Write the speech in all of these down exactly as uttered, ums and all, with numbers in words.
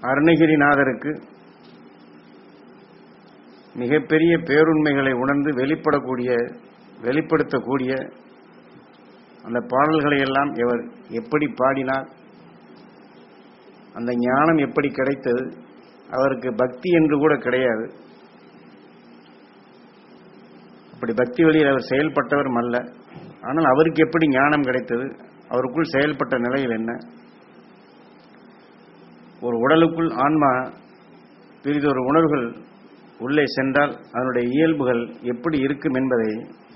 அருணகிரிநாதருக்கு மிகப்பெரிய பேருண்மைகளை உணர்ந்து வெளிப்படக்கூடிய வெளிப்படுத்தக்கூடிய அந்த பாடல்களை எல்லாம் இவர் எப்படி பாடினார், அந்த ஞானம் எப்படி கிடைத்தது, அவருக்கு பக்தி என்று கூட கிடையாது. அப்படி பக்தி வழியில் அவர் செயல்பட்டவரும் அல்ல. ஆனால் அவருக்கு எப்படி ஞானம் கிடைத்தது, அவருக்குள் செயல்பட்ட நிலையில் என்ன, ஒரு உடலுக்குள் ஆன்மா பிறிதொரு உணர்வுகள் உள்ளே சென்றால் அதனுடைய இயல்புகள் எப்படி இருக்கும் என்பதை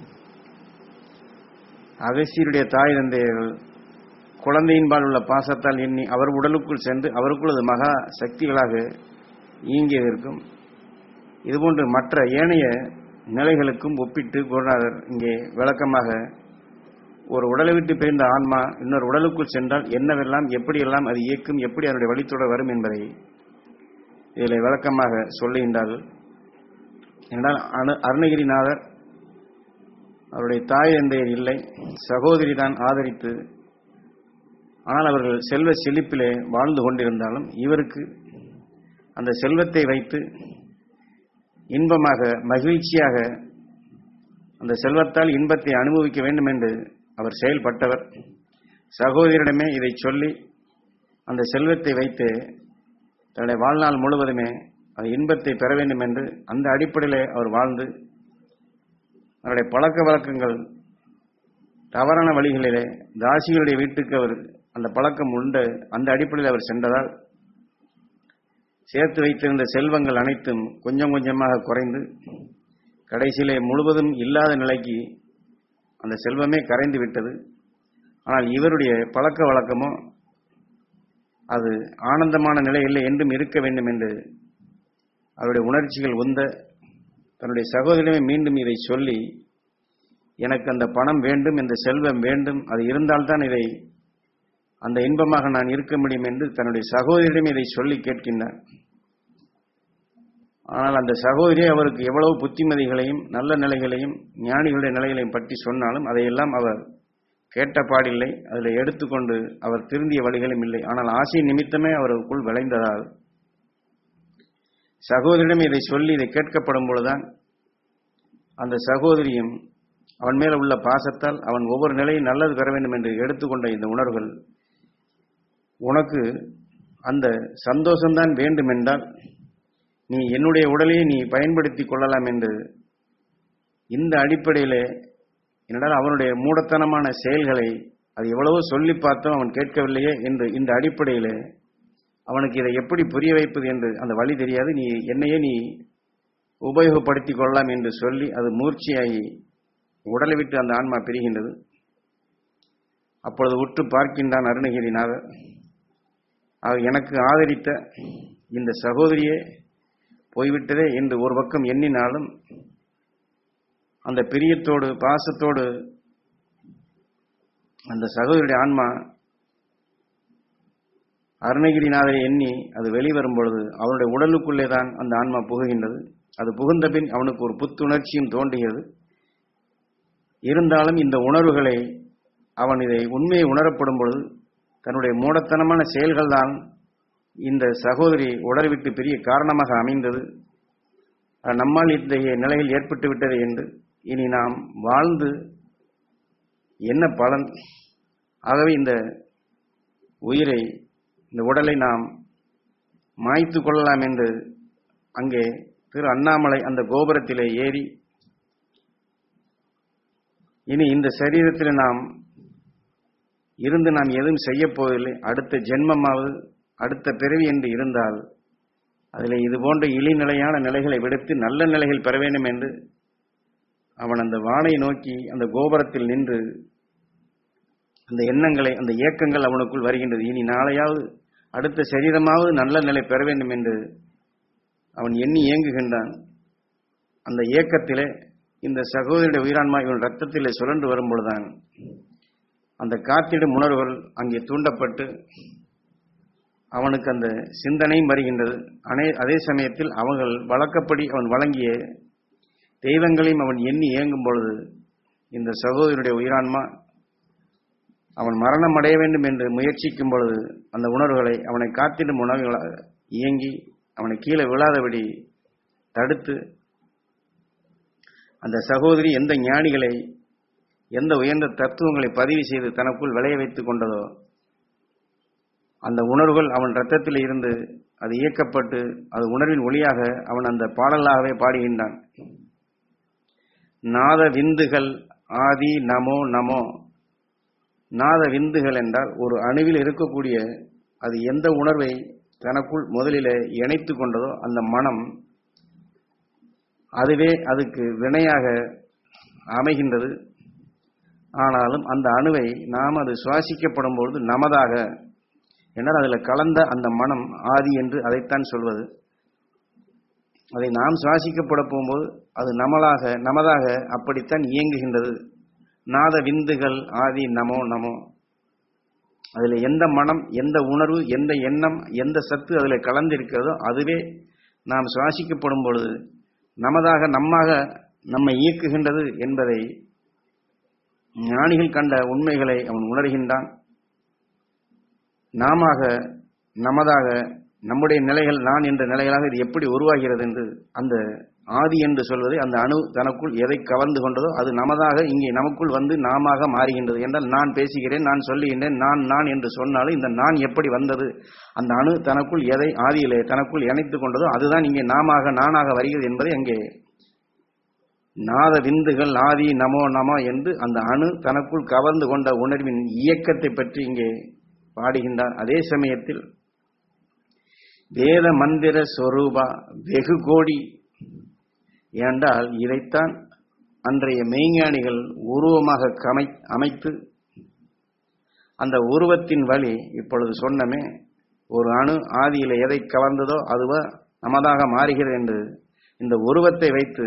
அகஸ்தியருடைய தாய் தந்தையர்கள் குழந்தையின்பால் உள்ள பாசத்தால் எண்ணி அவர் உடலுக்குள் சென்று அவருக்குள் அது மகா சக்திகளாக இயங்கியதற்கும் இதுபோன்று மற்ற ஏனைய நிலைகளுக்கும் ஒப்பிட்டு குருநாதர் இங்கே விளக்கமாக ஒரு உடலை விட்டு பிரிந்த ஆன்மா இன்னொரு உடலுக்குள் சென்றால் என்னவெல்லாம் எப்படியெல்லாம் அது இயக்கும், எப்படி அதனுடைய வழித்தொடர் வரும் என்பதை இதில் விளக்கமாக சொல்லுகின்றார்கள். என்றால் அருணகிரிநாதர் அவருடைய தாய் தந்தையர் இல்லை, சகோதரி தான் ஆதரித்து, ஆனால் அவர்கள் செல்வ செழிப்பிலே வாழ்ந்து கொண்டிருந்தாலும் இவருக்கு அந்த செல்வத்தை வைத்து இன்பமாக மகிழ்ச்சியாக அந்த செல்வத்தால் இன்பத்தை அனுபவிக்க வேண்டும் என்று அவர் செயல்பட்டவர். சகோதரியிடமே இதை சொல்லி அந்த செல்வத்தை வைத்து தன்னுடைய வாழ்நாள் முழுவதுமே அந்த இன்பத்தை பெற வேண்டும் என்று அந்த அடிப்படையிலே அவர் வாழ்ந்து அவருடைய பழக்க வழக்கங்கள் தவறான வழிகளிலே தாசிகளுடைய வீட்டுக்கு அவர் அந்த பழக்கம் உண்டு. அந்த அடிப்படையில் அவர் சென்றதால் சேர்த்து வைத்திருந்த செல்வங்கள் அனைத்தும் கொஞ்சம் கொஞ்சமாக குறைந்து கடைசியிலே முழுவதும் இல்லாத நிலைக்கு அந்த செல்வமே கரைந்து விட்டது. ஆனால் இவருடைய பழக்க வழக்கமோ அது ஆனந்தமான நிலை இல்லை, என்றும் இருக்க வேண்டும் என்று அவருடைய உணர்ச்சிகள் உந்த தன்னுடைய சகோதரமே மீண்டும் இதை சொல்லி, எனக்கு அந்த பணம் வேண்டும், இந்த செல்வம் வேண்டும், அது இருந்தால்தான் இதை அந்த இன்பமாக நான் இருக்க முடியும் என்று தன்னுடைய சகோதரியிடம் இதை சொல்லி கேட்கின்றார். ஆனால் அந்த சகோதரி அவருக்கு எவ்வளவு புத்திமதிகளையும் நல்ல நிலைகளையும் ஞானிகளுடைய நிலைகளையும் பற்றி சொன்னாலும் அதையெல்லாம் அவர் கேட்ட பாடில்லை, அதில் எடுத்துக்கொண்டு அவர் திருந்திய வழிகளும் இல்லை. ஆனால் ஆசை நிமித்தமே அவருக்குள் விளைந்ததால் சகோதரியிடம் இதை சொல்லி இதை கேட்கப்படும் பொழுதுதான் அந்த சகோதரியும் அவன் மேல உள்ள பாசத்தால் அவன் ஒவ்வொரு நிலையும் நல்லது பெற வேண்டும் என்று எடுத்துக்கொண்ட இந்த உணர்வுகள், உனக்கு அந்த சந்தோஷம்தான் வேண்டும் என்றால் நீ என்னுடைய உடலையே நீ பயன்படுத்தி கொள்ளலாம் என்று இந்த அடிப்படையிலே என்னடால் அவனுடைய மூடத்தனமான செயல்களை அது எவ்வளவோ சொல்லி பார்த்தோம் அவன் கேட்கவில்லையே என்று இந்த அடிப்படையிலே அவனுக்கு இதை எப்படி புரிய வைப்பது என்று அந்த வழி தெரியாது, நீ என்னையே நீ உபயோகப்படுத்திக் கொள்ளலாம் என்று சொல்லி அது மூர்ச்சியாகி உடலை விட்டு அந்த ஆன்மா பிரிகின்றது. அப்பொழுது உற்று பார்க்கின்றான் அருணகிரிநாதர். எனக்கு ஆதரித்த இந்த சகோதரியே போய்விட்டதே என்று ஒரு பக்கம் எண்ணினாலும் அந்த பிரியத்தோடு பாசத்தோடு அந்த சகோதரியுடைய ஆன்மா அருணகிரிநாதரை எண்ணி அது வெளிவரும் பொழுது அவனுடைய உடலுக்குள்ளே தான் அந்த ஆன்மா புகுகின்றது. அது புகுந்த பின் அவனுக்கு ஒரு புத்துணர்ச்சியும் தோன்றுகிறது. இருந்தாலும் இந்த உணர்வுகளை அவன் இதை உண்மையை உணரப்படும் பொழுது தன்னுடைய மூடத்தனமான செயல்கள் தான் இந்த சகோதரி உடலை விட்டு பெரிய காரணமாக அமைந்தது. நம்மால் இத்தகைய நிலையில் ஏற்பட்டு விட்டது என்று இனி நாம் வாழ்ந்து என்ன பலன்? ஆகவே இந்த உயிரை இந்த உடலை நாம் மாய்த்து கொள்ளலாம் என்று அங்கே திரு அண்ணாமலை அந்த கோபுரத்திலே ஏறி இனி இந்த சரீரத்தில் நாம் இருந்து நாம் எதுவும் செய்ய போவதில்லை, அடுத்த ஜென்மமாவது அடுத்த பிறவி என்று இருந்தால் அதில் இது போன்ற இழிநிலையான நிலைகளை விடுத்து நல்ல நிலைகள் பெற வேண்டும் என்று அவன் அந்த வானை நோக்கி அந்த கோபுரத்தில் நின்று அந்த எண்ணங்களை அந்த இயக்கங்கள் அவனுக்குள் வருகின்றது. இனி நாளையாவது அடுத்த சரீரமாவது நல்ல நிலை பெற வேண்டும் என்று அவன் எண்ணி இயங்குகின்றான். அந்த இயக்கத்திலே இந்த சகோதரியுடைய உயிரான்மா இவன் ரத்தத்திலே சுழன்று வரும்பொழுதுதான் அந்த காத்திடும் உணர்வுகள் அங்கே தூண்டப்பட்டு அவனுக்கு அந்த சிந்தனையும் வருகின்றது. அனே அதே சமயத்தில் அவர்கள் வழக்கப்படி அவன் வழங்கிய தெய்வங்களையும் அவன் எண்ணி இயங்கும் பொழுது இந்த சகோதரனுடைய உயிரான்மா அவன் மரணம் அடைய வேண்டும் என்று முயற்சிக்கும் பொழுது அந்த உணர்வுகளை அவனை காத்திடும் உணர்வுகளாக இயங்கி அவனை கீழே விழாதபடி தடுத்து, அந்த சகோதரி எந்த ஞானிகளை எந்த உயர்ந்த தத்துவங்களை பதிவு செய்து தனக்குள் விளைய வைத்துக் கொண்டதோ அந்த உணர்வுகள் அவன் இரத்தத்தில் இருந்து அது இயக்கப்பட்டு அது உணர்வின் ஒளியாக அவன் அந்த பாடலாகவே பாடுகின்றான். நாத விந்துகள் ஆதி நமோ நமோ. நாத விந்துகள் என்றால் ஒரு அணுவில் இருக்கக்கூடிய அது எந்த உணர்வை தனக்குள் முதலிலே இணைத்து கொண்டதோ அந்த மனம் அதுவே அதுக்கு வினையாக அமைகின்றது. ஆனாலும் அந்த அணுவை நாம் அது சுவாசிக்கப்படும் பொழுது நமதாக என்றால் அதில் கலந்த அந்த மனம் ஆதி என்று அதைத்தான் சொல்வது. அதை நாம் சுவாசிக்கப்பட போகும்போது அது நமலாக நமதாக அப்படித்தான் இயங்குகின்றது. நாத விந்துகள் ஆதி நமோ நமோ. அதில் எந்த மனம் எந்த உணர்வு எந்த எண்ணம் எந்த சத்து அதில் கலந்திருக்கிறதோ அதுவே நாம் சுவாசிக்கப்படும் பொழுது நமதாக நம்மாக நம்மை இயக்குகின்றது என்பதை ஞானிகள் கண்ட உண்மைகளை அவன் உணர்கின்றான். நாமாக நமதாக நம்முடைய நிலைகள் நான் என்ற நிலைகளாக இது எப்படி உருவாகிறது என்று அந்த ஆதி என்று சொல்வது அந்த அணு தனக்குள் எதை கவர்ந்து கொண்டதோ அது நமதாக இங்கே நமக்குள் வந்து நாமாக மாறுகின்றது. என்றால் நான் பேசுகிறேன், நான் சொல்லுகின்றேன், நான் நான் என்று சொன்னாலும் இந்த நான் எப்படி வந்தது? அந்த அணு தனக்குள் எதை ஆதியிலே தனக்குள் இணைத்து கொண்டதோ அதுதான் இங்கே நாமாக நானாக வருகிறது என்பதை அங்கே நாத விந்துகள் ஆதி நமோ நமோ என்று அந்த அணு தனக்குள் கவர்ந்து கொண்ட உணர்வின் இயக்கத்தை பற்றி இங்கே பாடுகின்றார். அதே சமயத்தில் வேத மந்திர சொரூபா வெகு கோடி என்றால் இதைத்தான் அன்றைய மெய்ஞானிகள் உருவமாக கமை அமைத்து அந்த உருவத்தின் வழி இப்பொழுது சொன்னமே ஒரு அணு ஆதியில் எதை கவர்ந்ததோ அதுவா நமதாக மாறுகிறது என்று இந்த உருவத்தை வைத்து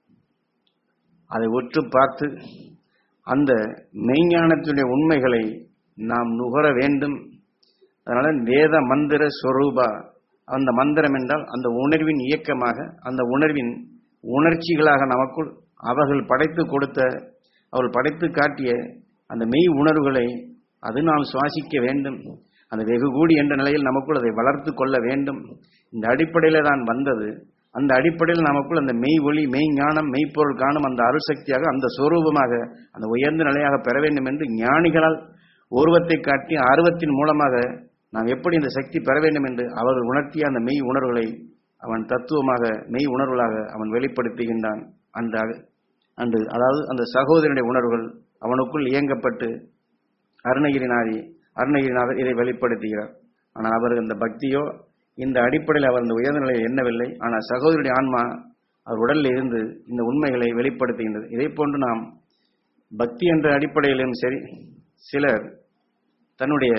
அதை உற்று பார்த்து அந்த மெய்ஞானத்தினுடைய உண்மைகளை நாம் நுகர வேண்டும். அதனால வேத மந்திர சொரூபா, அந்த மந்திரம் என்றால் அந்த உணர்வின் இயக்கமாக அந்த உணர்வின் உணர்ச்சிகளாக நமக்குள் அவர்கள் படைத்து கொடுத்த அவர்கள் படைத்து காட்டிய அந்த மெய் உணர்வுகளை அது நாம் சுவாசிக்க வேண்டும். அந்த வெகு கூடி என்ற நிலையில் நமக்குள் அதை வளர்த்து கொள்ள வேண்டும். இந்த அடிப்படையில் தான் வந்தது. அந்த அடிப்படையில் நமக்குள் அந்த மெய் ஒளி மெய் ஞானம் மெய்ப்பொருள் காணும் அந்த அருள் சக்தியாக அந்த சொரூபமாக அந்த உயர்ந்த நிலையாக பெற வேண்டும் என்று ஞானிகளால் உருவத்தை காட்டி ஆர்வத்தின் மூலமாக நாம் எப்படி இந்த சக்தி பெற வேண்டும் என்று அவர்கள் உணர்த்திய அந்த மெய் உணர்வுகளை அவன் தத்துவமாக மெய் உணர்வுகளாக அவன் வெளிப்படுத்துகின்றான். அந்த அன்று அதாவது அந்த சகோதரனுடைய உணர்வுகள் அவனுக்குள் இயங்கப்பட்டு அருணகிரிநாதி அருணகிரிநாதர் இதை வெளிப்படுத்துகிறார். ஆனால் அவர் அந்த பக்தியோ இந்த அடிப்படையில் அவர் அந்த உயர்ந்த நிலையை எண்ணவில்லை. ஆனால் சகோதரனுடைய ஆன்மா அவர் உடலில் இருந்து இந்த உண்மைகளை வெளிப்படுத்துகின்றது. இதே போன்று நாம் பக்தி என்ற அடிப்படையிலும் சரி, சிலர் தன்னுடைய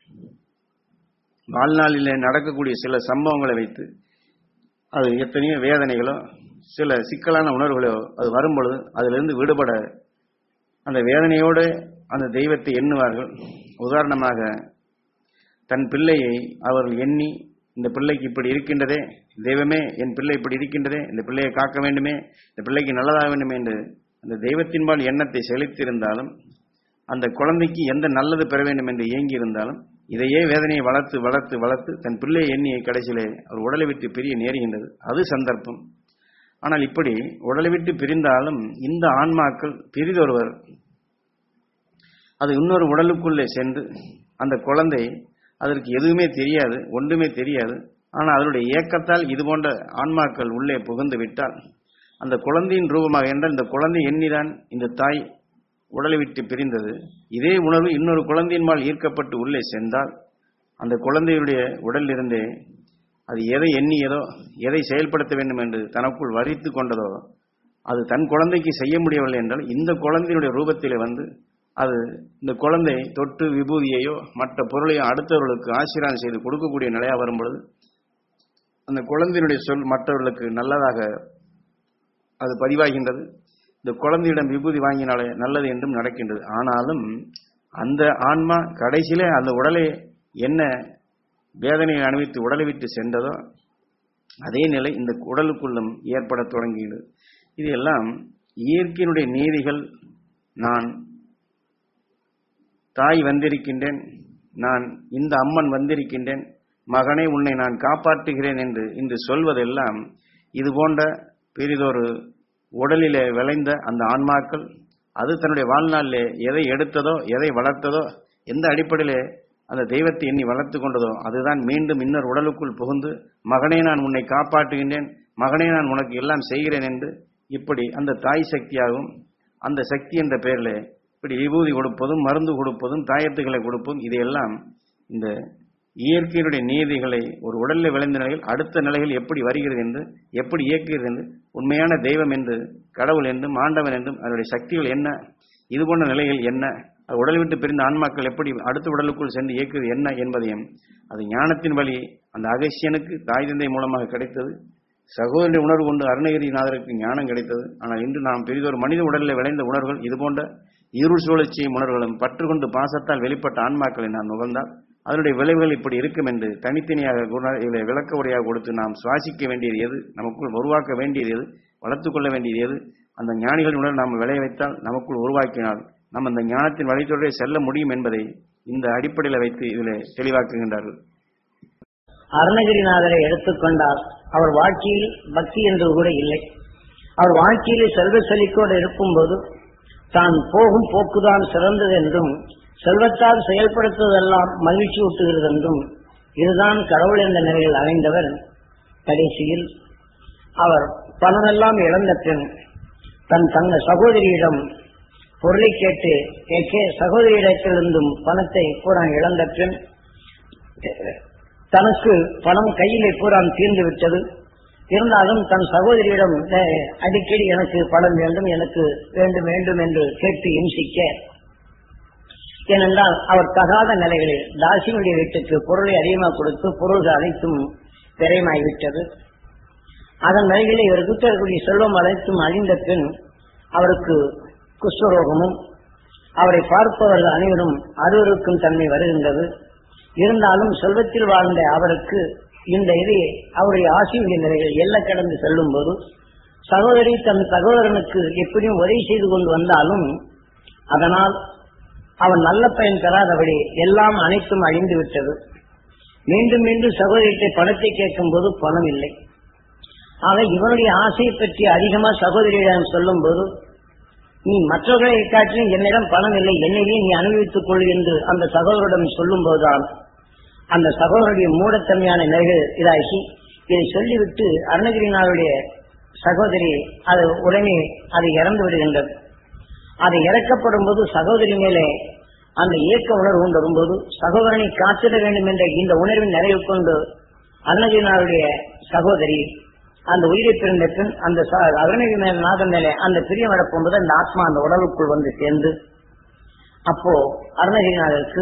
வாழ்நாளிலே நடக்கக்கூடிய சில சம்பவங்களை வைத்து அது எத்தனையோ வேதனைகளோ சில சிக்கலான உணர்வுகளோ அது வரும்பொழுது அதிலிருந்து விடுபட அந்த வேதனையோடு அந்த தெய்வத்தை எண்ணுவார்கள். உதாரணமாக தன் பிள்ளையை அவர்கள் எண்ணி இந்த பிள்ளைக்கு இப்படி இருக்கின்றதே, தெய்வமே என் பிள்ளை இப்படி இருக்கின்றதே, இந்த பிள்ளையை காக்க வேண்டுமே, இந்த பிள்ளைக்கு நல்லதாக வேண்டுமே என்று அந்த தெய்வத்தின்பால் எண்ணத்தை செலுத்தியிருந்தாலும் அந்த குழந்தைக்கு எந்த நல்லது பெற வேண்டும் என்று இயங்கி இருந்தாலும் இதையே வேதனையை வளர்த்து வளர்த்து வளர்த்து தன் பிள்ளையை எண்ணிய கடைசியிலே அவர் உடலை விட்டு பிரிய நேருகின்றது. அது சந்தர்ப்பம். ஆனால் இப்படி உடலை விட்டு பிரிந்தாலும் இந்த ஆன்மாக்கள் பிரிதொருவர் அது இன்னொரு உடலுக்குள்ளே சென்று அந்த குழந்தை அதற்கு எதுவுமே தெரியாது, ஒன்றுமே தெரியாது. ஆனால் அதனுடைய இயக்கத்தால் இது போன்ற ஆன்மாக்கள் உள்ளே புகுந்து விட்டால் அந்த குழந்தையின் ரூபமாக என்றால் இந்த குழந்தை எண்ணிதான் இந்த தாய் உடலை விட்டு பிரிந்தது. இதே உணர்வு இன்னொரு குழந்தையின்பால் ஈர்க்கப்பட்டு உள்ளே சென்றால் அந்த குழந்தையுடைய உடலில் இருந்தே அது எதை எண்ணியதோ எதை செயல்படுத்த வேண்டும் என்று தனக்குள் வரித்து கொண்டதோ அது தன் குழந்தைக்கு செய்ய முடியவில்லை என்றால் இந்த குழந்தையுடைய ரூபத்திலே வந்து அது இந்த குழந்தை தொட்டு விபூதியையோ மற்ற பொருளையோ அடுத்தவர்களுக்கு ஆசீர்வாதம் செய்து கொடுக்கக்கூடிய நிலையாக வரும்பொழுது அந்த குழந்தையினுடைய சொல் மற்றவர்களுக்கு நல்லதாக அது பதிவாகின்றது. இந்த குழந்தையிடம் விபூதி வாங்கினாலே நல்லது என்றும் நடக்கின்றது. ஆனாலும் அந்த ஆன்மா கடைசியிலே அந்த உடலை என்ன வேதனையை அனுபவித்து உடலை விட்டு சென்றதோ அதே நிலை இந்த உடலுக்குள்ளும் ஏற்பட தொடங்குகிறது. இது எல்லாம் இயற்கையினுடைய நீதிகள். நான் தாய் வந்திருக்கின்றேன், நான் இந்த அம்மன் வந்திருக்கின்றேன், மகனே உன்னை நான் காப்பாற்றுகிறேன் என்று இன்று சொல்வதெல்லாம் இது போன்ற பெரிதொரு உடலிலே விளைந்த அந்த ஆன்மாக்கள் அது தன்னுடைய வாழ்நாளிலே எதை எடுத்ததோ எதை வளர்த்ததோ எந்த அடிப்படையிலே அந்த தெய்வத்தை எண்ணி வளர்த்து கொண்டதோ அதுதான் மீண்டும் இன்னொரு உடலுக்குள் புகுந்து மகனே நான் உன்னை காப்பாற்றுகின்றேன், மகனே நான் உனக்கு எல்லாம் செய்கிறேன் என்று இப்படி அந்த தாய் சக்தியாகவும் அந்த சக்தி என்ற பெயரில் இப்படி விபூதி கொடுப்பதும் மருந்து கொடுப்பதும் தாயத்துக்களை கொடுப்பதும் இதையெல்லாம் இந்த இயற்கையினுடைய நீதிகளை ஒரு உடலில் விளைந்த நிலையில் அடுத்த நிலையில் எப்படி வருகிறது என்று எப்படி இயக்குகிறது என்று உண்மையான தெய்வம் என்று கடவுள் என்றும் ஆண்டவன் என்றும் அதனுடைய சக்திகள் என்ன, இது போன்ற நிலையில் என்ன, உடல் விட்டு பிரிந்த ஆன்மாக்கள் எப்படி அடுத்த உடலுக்குள் சென்று இயக்குவது என்ன என்பதையும் அது ஞானத்தின் வழி அந்த அகசியனுக்கு தாய் தந்தை மூலமாக கிடைத்தது. சகோதரனுடைய உணர்வு கொண்டு அருணகிரிநாதருக்கு ஞானம் கிடைத்தது. ஆனால் இன்று நாம் பெரிதொரு மனித உடலில் விளைந்த உணர்வுகள் இதுபோன்ற இருள் சுழற்சியும் உணர்வுகளும் பற்று கொண்டு பாசத்தால் வெளிப்பட்ட ஆன்மாக்களை நாம் நுகர்ந்தால் அதனுடைய விளைவுகள் இப்படி இருக்கும் என்று தனித்தனியாக இதை விளக்க உரையாக கொடுத்து நாம் சுவாசிக்க வேண்டியது எது, நமக்குள் உருவாக்க வேண்டியது எது, வளர்த்து கொள்ள வேண்டியது எது, அந்த ஞானிகளின் உணர்வு நாம் விளைய வைத்தால் நமக்குள் உருவாக்கினால் நம்ம அந்த ஞானத்தின் வழித்தொடரை செல்ல முடியும் என்பதை இந்த அடிப்படையில் வைத்து இதில் தெளிவாக்குகின்றார்கள். அருணகிரிநாதரை எடுத்துக்கொண்டால் அவர் வாழ்க்கையில் பக்தி என்று கூட இல்லை. அவர் வாழ்க்கையில் செல்வ செழிக்கோடு இருக்கும்போது தான் போகும் போக்குதான் சிறந்தது என்றும் செல்வத்தால் செயல்படுத்துவதெல்லாம் மகிழ்ச்சி ஊட்டுகிறது என்றும் இதுதான் கடவுள் என்ற நிலையில் அடைந்தவர். கடைசியில் அவர் பணமெல்லாம் இழந்த பின் தன் தங்க சகோதரியிடம் பொருளை கேட்டு கேட்க சகோதரியிடத்திலிருந்தும் பணத்தை பூரா இழந்த பின் தனக்கு பணம் கையிலே பூரா தீர்ந்து விட்டது. இருந்தாலும் தன் சகோதரியிடம் அடிக்கடி எனக்கு பணம் வேண்டும் எனக்கு வேண்டும் வேண்டும் என்று கேட்டு இம்சிக்க, ஏனென்றால் அவர் தகாத நிலைகளில் தாசினுடைய வீட்டுக்கு பொருளை அதிகமாக கொடுத்து பொருள்கள் அனைத்தும் விரயமாகிவிட்டது. அதன் நிலையிலே இவர் குற்றக்கூடிய செல்வம் அனைத்தும் அழிந்த பின் அவருக்கு குஷ்டரோகமும் அவரை பார்ப்பவர்கள் அனைவரும் அருவருக்கும் தன்மை வருகின்றது. இருந்தாலும் செல்வத்தில் வாழ்ந்த அவருக்கு இந்த இது அவருடைய ஆசையுடைய நிலைகள் எல்லை கடந்து செல்லும் போது சகோதரி தன் சகோதரனுக்கு எப்படியும் உதவி செய்து கொண்டு வந்தாலும் அதனால் அவன் நல்ல பயன் பெறாதபடி எல்லாம் அனைத்தும் அழிந்து விட்டது. மீண்டும் மீண்டும் சகோதரியை பணத்தை கேட்கும் போது பணம் இல்லை. ஆக இவனுடைய ஆசையை பற்றி அதிகமா சகோதரியிடம் சொல்லும் போது நீ மற்றவர்களை காட்டிலும் என்னிடம் பணம் இல்லை, என்னையே நீ அனுபவித்துக் கொள் என்று அந்த சகோதரிடம் சொல்லும் போதுதான் அந்த சகோதரனுடைய மூடத்தன்மையான நிலைகள் இதாகி இதை சொல்லிவிட்டு அருணகிரிநாதருடைய சகோதரி அது உடனே அது இறந்து விடுகின்றது. அது இறக்கப்படும் போது சகோதரி மேலே அந்த இயக்க உணர்வு கொண்டு வரும்போது சகோதரனை காத்திட வேண்டும் என்ற இந்த உணர்வின் நிறைவு கொண்டு அருணகிரிநாதருடைய சகோதரி அந்த உயிரை பிறந்த பின் அந்த அருணகிரிநாதன் மேலே அந்த பிரியம் வரப்போகும்போது அந்த ஆத்மா அந்த உடலுக்குள் வந்து சேர்ந்து அப்போ அருணகிரிநாதருக்கு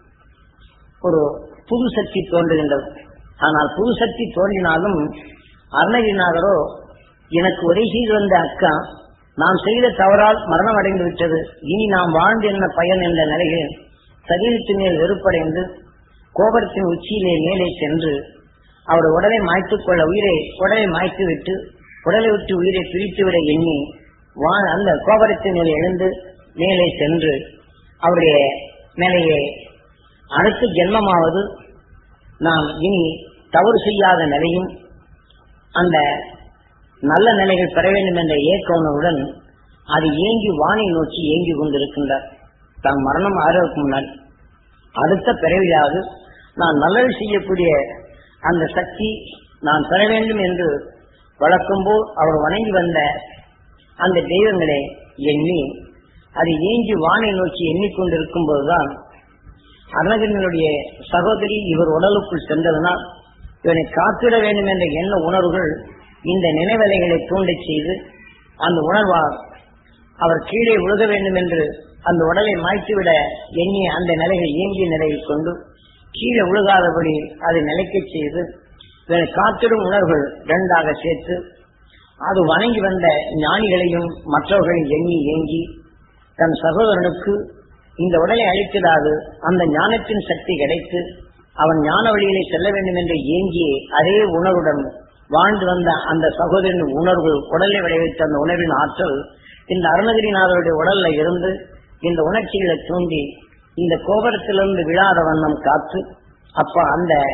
ஒரு புது சக்தி தோன்றுகின்றது. ஆனால் புது சக்தி தோன்றினாலும் அருணகிரிநாதரோ எனக்கு உதவி செய்து வந்த அக்கா நாம் செய்த தவறால் மரணம் அடைந்து விட்டது, இனி நாம் வாழ்ந்து என்ன பயன் என்ற நிலையில் சரீரத்தின் மேல் வெறுப்படைந்து கோபுரத்தின் உச்சியிலே மேலே சென்று அவர் உடலை மாய்த்துக் கொள்ள உயிரை உடலை மாய்த்து விட்டு உடலை விட்டு உயிரை பிரித்துவிட எண்ணி அந்த கோபுரத்தின் மேலே எழுந்து மேலே சென்று அவருடைய மேலேயே அடுத்த ஜென்மமாவது நாம் இனி தவறு செய்யாத நிலையும் அந்த நல்ல நிலைகள் பெற வேண்டும் என்ற ஏக்க உணர்வுடன் அது ஏங்கி வானை நோக்கி ஏங்கி கொண்டிருக்கின்றார். தான் மரணம் ஆறுவதற்கு முன்னால் அடுத்த பிறவியாவது நான் நல்லது செய்யக்கூடிய அந்த சக்தி நான் பெற வேண்டும் என்று வழக்கம்போல் அவர் வணங்கி வந்த அந்த தெய்வங்களை எண்ணி அது ஏங்கி வானை நோக்கி எண்ணிக்கொண்டிருக்கும் போதுதான் அருணகிரியினுடைய சகோதரி இவர் உடலுக்குள் சென்றதனால் இவனை காத்திட வேண்டும் என்ற எண்ண உணர்வுகள் இந்த நினைவலைகளை தூண்ட செய்து அந்த உணர்வால் அவர் கீழே விழுக வேண்டும் என்று அந்த உடலை மாய்த்துவிட எண்ணிய அந்த நிலையை இயங்கிய நிலையை கொண்டு கீழே விழுகாதபடி அதை நிலைக்க செய்து இவனை காத்திடும் உணர்வுகள் இரண்டாக சேர்த்து அது வணங்கி வந்த ஞானிகளையும் மற்றவர்களையும் எண்ணி ஏங்கி தன் சகோதரனுக்கு இந்த உடலை அழித்திடாது அந்த ஞானத்தின் சக்தி கிடைத்து அவன் ஞான வழியிலே செல்ல வேண்டும் என்று ஏங்கிய அதே உணர்வுடன் வாழ்ந்து வந்த அந்த சகோதரின் உணர்வு உடலை விளைவித்த அந்த உணர்வின் ஆற்றல் இந்த அருணகிரிநாதருடைய உடல்ல இருந்து இந்த உணர்ச்சிகளை தூண்டி இந்த கோபுரத்திலிருந்து விழாத வண்ணம் காத்து அப்ப அந்த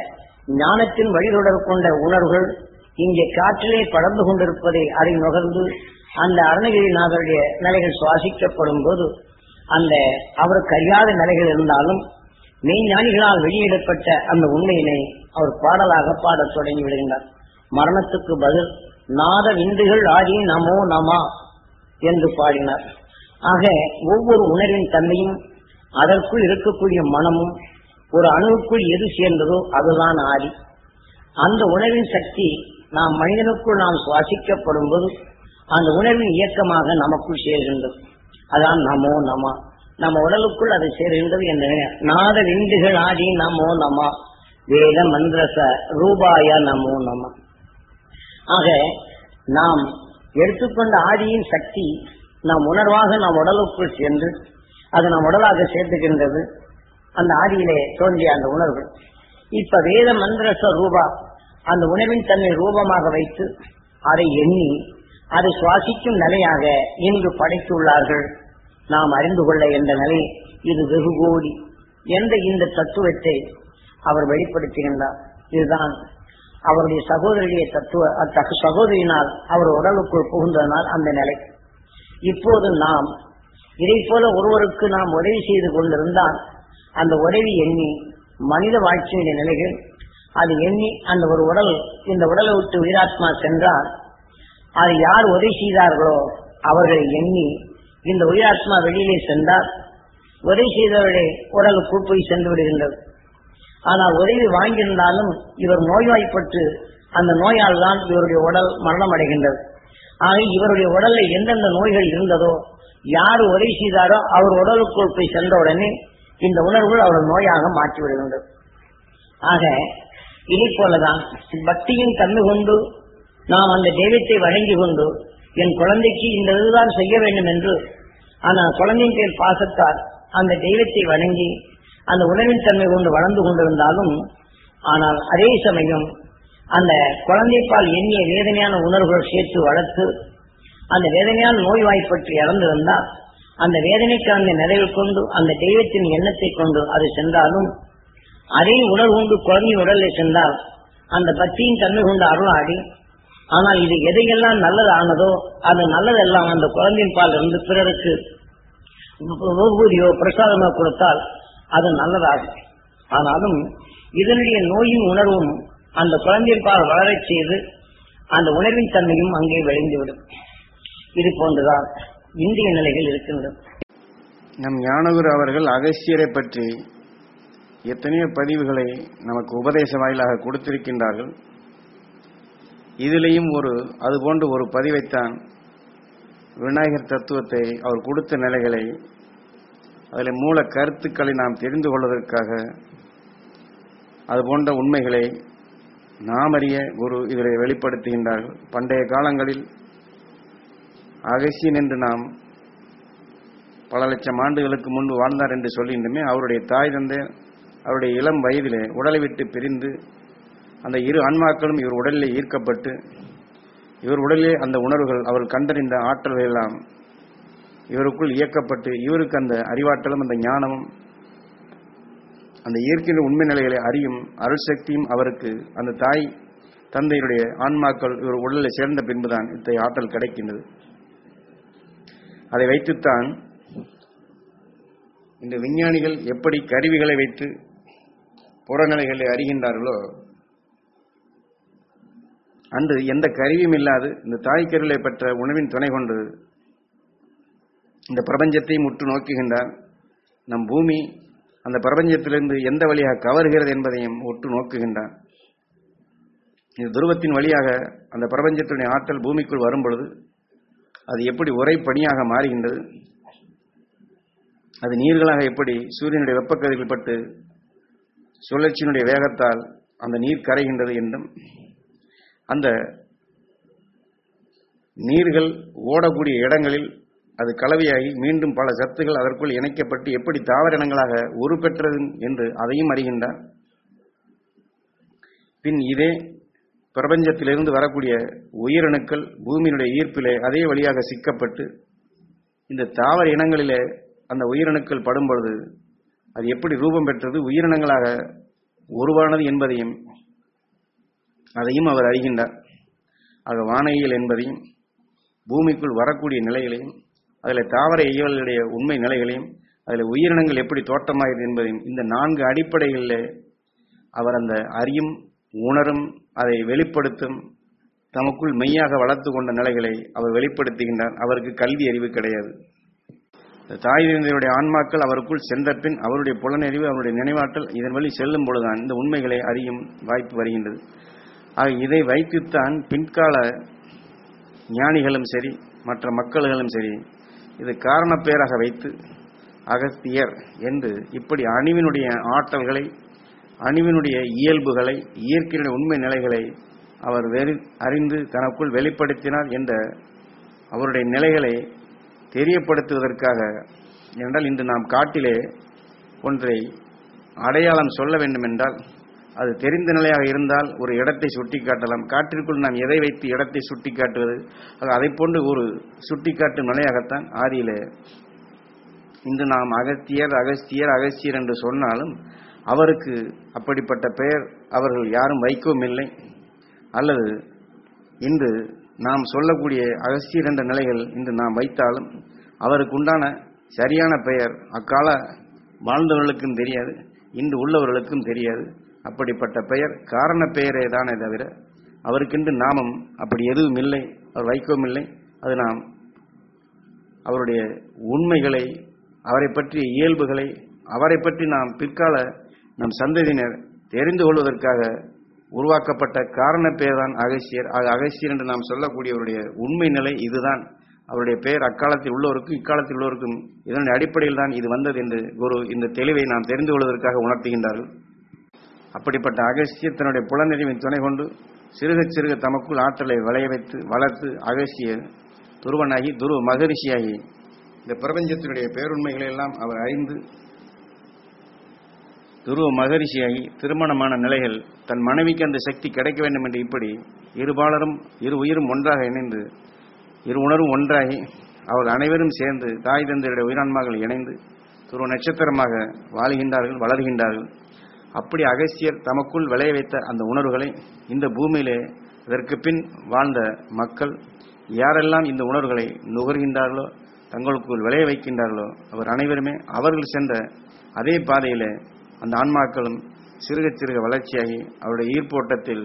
ஞானத்தின் வழிதொடர் கொண்ட உணர்வுகள் இங்கே காற்றிலே படர்ந்து கொண்டிருப்பதை அதை நுகர்ந்து அந்த அருணகிரிநாதருடைய நிலைகள் சுவாசிக்கப்படும் போது அந்த அவருக்கு அறியாத நிலைகள் இருந்தாலும் மெய்ஞானிகளால் வெளியிடப்பட்ட அந்த உண்மையினை அவர் பாடலாக பாடத் தொடங்கி விடுகின்றார். மரணத்துக்கு பதில் நாத விந்துகள் ஆதி நமோ நமா என்று பாடினார். ஆக ஒவ்வொரு உணர்வின் தன்மையும் அதற்குள் இருக்கக்கூடிய மனமும் ஒரு அணுவுக்குள் எது சேர்ந்ததோ அதுதான் ஆதி. அந்த உணர்வின் சக்தி நாம் மனிதனுக்குள் நாம் சுவாசிக்கப்படும் போது அந்த உணர்வின் இயக்கமாக நமக்குள் சேர்கின்றது. அதான் நமோ நமா. நம்ம உடலுக்குள் அது சேர்கின்றது என்ற நாத விந்துகள் ஆதி நமோ நமா வேத மந்திரச ரூபாய நமோ நமா. ஆக நாம் எடுத்துக்கொண்ட ஆதியின் சக்தி நாம் உணர்வாக நம் உடலுக்குள் சென்று அது நம் உடலாக சேர்த்துகின்றது. அந்த ஆதியிலே தோன்றிய அந்த உணர்வு இப்ப வேத மந்திரச ரூபா அந்த உணர்வின் தன்னை ரூபமாக வைத்து அதை எண்ணி அதை சுவாசிக்கும் நிலையாக இங்கு படைத்துள்ளார்கள். நாம் அறிந்து கொள்ள என்ற நிலை இது வெகு கோடி என்ற இந்த தத்துவத்தை அவர் வெளிப்படுத்துகின்றார். இதுதான் அவருடைய சகோதரியுடைய தத்துவ அத்தகு சகோதரியினால் அவர் உடலுக்குள் புகுந்ததனால் அந்த நிலை. இப்போது நாம் இதை போல ஒருவருக்கு நாம் உதவி செய்து கொண்டிருந்தால் அந்த உதவி எண்ணி மனித வாழ்க்கையுடைய நிலைகள் அது எண்ணி அந்த ஒரு உடல் இந்த உடலை விட்டு உயிராத்மா சென்றால் அது யார் உதவி செய்தார்களோ அவர்களை எண்ணி இந்த உயிராத்மா வெளியிலே சென்றால் உதவி செய்தவருடைய உடலுக்குள் போய் சென்று விடுகின்றது. ஆனால் உதவி வாங்கியிருந்தாலும் இவர் நோய்வாய்ப்பட்டு அந்த நோயால் தான் இவருடைய உடல் மரணம் அடைகின்றது. ஆக இவருடைய உடல்ல எந்தெந்த நோய்கள் இருந்ததோ யார் உதவி செய்தாரோ அவர் உடலுக்குள் போய் சென்றவுடனே இந்த உணர்வுகள் அவர் நோயாக மாற்றி விடுகின்றது. ஆக இதை போலதான் பக்தியின் தன்மை கொண்டு நாம் அந்த தெய்வத்தை வணங்கி கொண்டு என் குழந்தைக்கு இந்த இதுதான் செய்ய வேண்டும் என்று ஆனால் குழந்தையின் பேர் பாசத்தால் அந்த தெய்வத்தை வணங்கி அந்த உணர்வின் தன்மை கொண்டு வளர்ந்து கொண்டிருந்தாலும் ஆனால் அதே சமயம் அந்த குழந்தைப்பால் எண்ணிய வேதனையான உணர்வுகள் சேர்த்து வளர்த்து அந்த வேதனையான நோய்வாய்ப்பட்டு இறந்திருந்தால் அந்த வேதனைக்கு அந்த நிறைவு கொண்டு அந்த தெய்வத்தின் எண்ணத்தை கொண்டு அது சென்றாலும் அதே உணர்வு கொண்டு குழந்தை உடலில் சென்றால் அந்த பக்தியின் தன்மை கொண்டு அருளாடி ஆனால் இது எதையெல்லாம் நல்லது ஆனதோ அது நல்லதெல்லாம் அந்த குழந்தையின் பால் இருந்து பிறருக்கு ஊதியோ பிரசாதமோ கொடுத்தால் அது நல்லதாகும். ஆனாலும் இதனுடைய நோயின் உணர்வும் அந்த குழந்தையின் பால் வளரச் செய்து அந்த உணர்வின் தன்மையும் அங்கே விளைந்துவிடும். இது போன்றுதான் இந்திய நிலைகள் இருக்கின்றது. நம் ஞானகுரு அவர்கள் அகஸ்தியரை பற்றி எத்தனையோ பதிவுகளை நமக்கு உபதேச வாயிலாக கொடுத்திருக்கின்றார்கள். இதிலேயும் ஒரு அதுபோன்று ஒரு பதிவைத்தான் விநாயகர் தத்துவத்தை அவர் கொடுத்த நிலைகளை அதில் மூல கருத்துக்களை நாம் தெரிந்து கொள்வதற்காக அதுபோன்ற உண்மைகளை நாம் அறிய குரு இதில் வெளிப்படுத்துகின்றார்கள். பண்டைய காலங்களில் அகஸ்தியன் என்று நாம் பல லட்சம் ஆண்டுகளுக்கு முன்பு வாழ்ந்தார் என்று சொல்கின்றமே, அவருடைய தாய் தந்தை அவருடைய இளம் வயதிலே உடலை விட்டு பிரிந்து அந்த இரு ஆன்மாக்களும் இவர் உடலிலே ஈர்க்கப்பட்டு இவர் உடலிலே அந்த உணர்வுகள் அவர் கண்டறிந்த ஆற்றல்கள் எல்லாம் இவருக்குள் இயக்கப்பட்டு இவருக்கு அந்த அறிவாற்றலும் அந்த ஞானமும் அந்த இயற்கையின் உண்மை நிலைகளை அறியும் அருள் சக்தியும் அவருக்கு அந்த தாய் தந்தையுடைய ஆன்மாக்கள் இவர் உடலில் சேர்ந்த பின்புதான் இத்தகைய ஆற்றல் கிடைக்கின்றது. அதை வைத்துத்தான் இந்த விஞ்ஞானிகள் எப்படி கருவிகளை வைத்து புறநிலைகளை அறிகின்றார்களோ அன்று எந்த கருவியும் இல்லாது இந்த தாய் கருவிலை பெற்ற உணவின் துணை கொண்டு இந்த பிரபஞ்சத்தை முற்று நோக்குகின்றார். நம் பூமி அந்த பிரபஞ்சத்திலிருந்து எந்த வழியாக கவர்கிறது என்பதையும் உற்று நோக்குகின்றார். இந்த துருவத்தின் வழியாக அந்த பிரபஞ்சத்தினுடைய ஆற்றல் பூமிக்குள் வரும் பொழுது அது எப்படி உரை பனியாக மாறுகின்றது, அது நீர்களாக எப்படி சூரியனுடைய வெப்பக்கதிர்கள் பட்டு சுழற்சியினுடைய வேகத்தால் அந்த நீர் கரைகின்றது என்றும் அந்த நீர்கள் ஓடக்கூடிய இடங்களில் அது கலவையாகி மீண்டும் பல சத்துகள் அதற்குள் இணைக்கப்பட்டு எப்படி தாவரங்களாக உருப்பெற்றது என்று அதையும் அறிகின்றார். பின் இதே பிரபஞ்சத்திலிருந்து வரக்கூடிய உயிரணுக்கள் பூமியினுடைய ஈர்ப்பிலே அதே வழியாக சிக்கப்பட்டு இந்த தாவர இனங்களிலே அந்த உயிரணுக்கள் படும்பொழுது அது எப்படி ரூபம் பெற்றது, உயிரினங்களாக உருவானது என்பதையும் அதையும் அவர் அறிகின்றார். ஆக வானவியல் என்பதையும் பூமிக்குள் வரக்கூடிய நிலைகளையும் அதில் தாவர இயல்களுடைய உண்மை நிலைகளையும் அதில் உயிரினங்கள் எப்படி தோற்றமாகிறது என்பதையும் இந்த நான்கு அடிப்படைகளில் அவர் அந்த அறியும் உணரும் அதை வெளிப்படுத்தும் தமக்குள் மெய்யாக வளர்த்து கொண்ட நிலைகளை அவர் வெளிப்படுத்துகின்றார். அவருக்கு கல்வி அறிவு கிடையாது. தாய் தந்தையுடைய ஆன்மாக்கள் அவருக்குள் சென்ற பின் அவருடைய புலனறிவு அவருடைய நினைவாற்றல் இதன் வழி செல்லும் பொழுதுதான் இந்த உண்மைகளை அறியும் வாய்ப்பு வருகின்றது. ஆக இதை வைத்துத்தான் பின்கால ஞானிகளும் சரி மற்ற மக்கள்களும் சரி இது காரணப்பேராக வைத்து அகஸ்தியர் என்று இப்படி அணுவினுடைய ஆற்றல்களை அணுவினுடைய இயல்புகளை இயற்கையுடைய உண்மை நிலைகளை அவர் வெறி அறிந்து தனக்குள் வெளிப்படுத்தினார் என்ற அவருடைய நிலைகளை தெரியப்படுத்துவதற்காக. என்றால் இன்று நாம் காட்டிலே ஒன்றை அடையாளம் சொல்ல வேண்டும் என்றால் அது தெரிந்த நிலையாக இருந்தால் ஒரு இடத்தை சுட்டி காட்டலாம். காற்றிற்குள் நாம் எதை வைத்து இடத்தை சுட்டி காட்டுவது, அதை போன்று ஒரு சுட்டிக்காட்டும் நிலையாகத்தான் ஆதியிலே இன்று நாம் அகஸ்தியர் அகஸ்தியர் அகஸ்தியர் என்று சொன்னாலும் அவருக்கு அப்படிப்பட்ட பெயர் அவர்கள் யாரும் வைக்கவும் இல்லை. அல்லது இன்று நாம் சொல்லக்கூடிய அகஸ்தியர் என்ற நிலைகள் இன்று நாம் வைத்தாலும் அவருக்கு உண்டான சரியான பெயர் அக்கால வாழ்ந்தவர்களுக்கும் தெரியாது, இன்று உள்ளவர்களுக்கும் தெரியாது. அப்படிப்பட்ட பெயர் காரண பெயரே தானே தவிர அவருக்கென்று நாமம் அப்படி எதுவும் இல்லை, அவர் வைக்கவும் இல்லை. அது நாம் அவருடைய உண்மைகளை அவரை பற்றிய இயல்புகளை அவரை பற்றி நாம் பிற்கால நம் சந்ததியினர் தெரிந்து கொள்வதற்காக உருவாக்கப்பட்ட காரண பெயர் தான் அகஸ்தியர். அகஸ்தியர் என்று நாம் சொல்லக்கூடியவருடைய உண்மை நிலை இதுதான். அவருடைய பெயர் அக்காலத்தில் உள்ளவருக்கும் இக்காலத்தில் உள்ளவருக்கும் இதனுடைய அடிப்படையில் தான் இது வந்தது என்று குரு இந்த தெளிவை நாம் தெரிந்து கொள்வதற்காக உணர்த்துகின்றார்கள். அப்படிப்பட்ட அகஸ்தியர் தன்னுடைய புலனறிவின் துணை கொண்டு சிறுக சிறுக தமக்குள் ஆற்றலை விளைய வைத்து வளர்த்து அகஸ்தியர் துருவனாகி துருவ மகரிஷியாகி இந்த பிரபஞ்சத்தினுடைய பேருண்மைகளை எல்லாம் அவர் அறிந்து துருவ மகரிஷியாகி திருமணமான நிலைகள் தன் மனைவிக்கு அந்த சக்தி கிடைக்க வேண்டும் என்று இப்படி இருபாலரும் இரு உயிரும் ஒன்றாக இணைந்து இரு உணர்வும் ஒன்றாகி அவர் அனைவரும் சேர்ந்து தாய் தந்தையுடைய உயிரான்மார்கள் இணைந்து துருவ நட்சத்திரமாக வாழ்கின்றார்கள், வளர்கின்றார்கள். அப்படி அகஸ்தியர் தமக்குள் விளைய வைத்த அந்த உணர்வுகளை இந்த பூமியிலே இதற்கு பின் வாழ்ந்த மக்கள் யாரெல்லாம் இந்த உணர்வுகளை நுகர்கின்றார்களோ தங்களுக்குள் விளைய வைக்கின்றார்களோ அவர் அனைவருமே அவர்கள் சென்ற அதே பாதையிலே அந்த ஆன்மாக்களும் சிறுக சிறுக வளர்ச்சியாகி அவருடைய ஈர்ப்போட்டத்தில்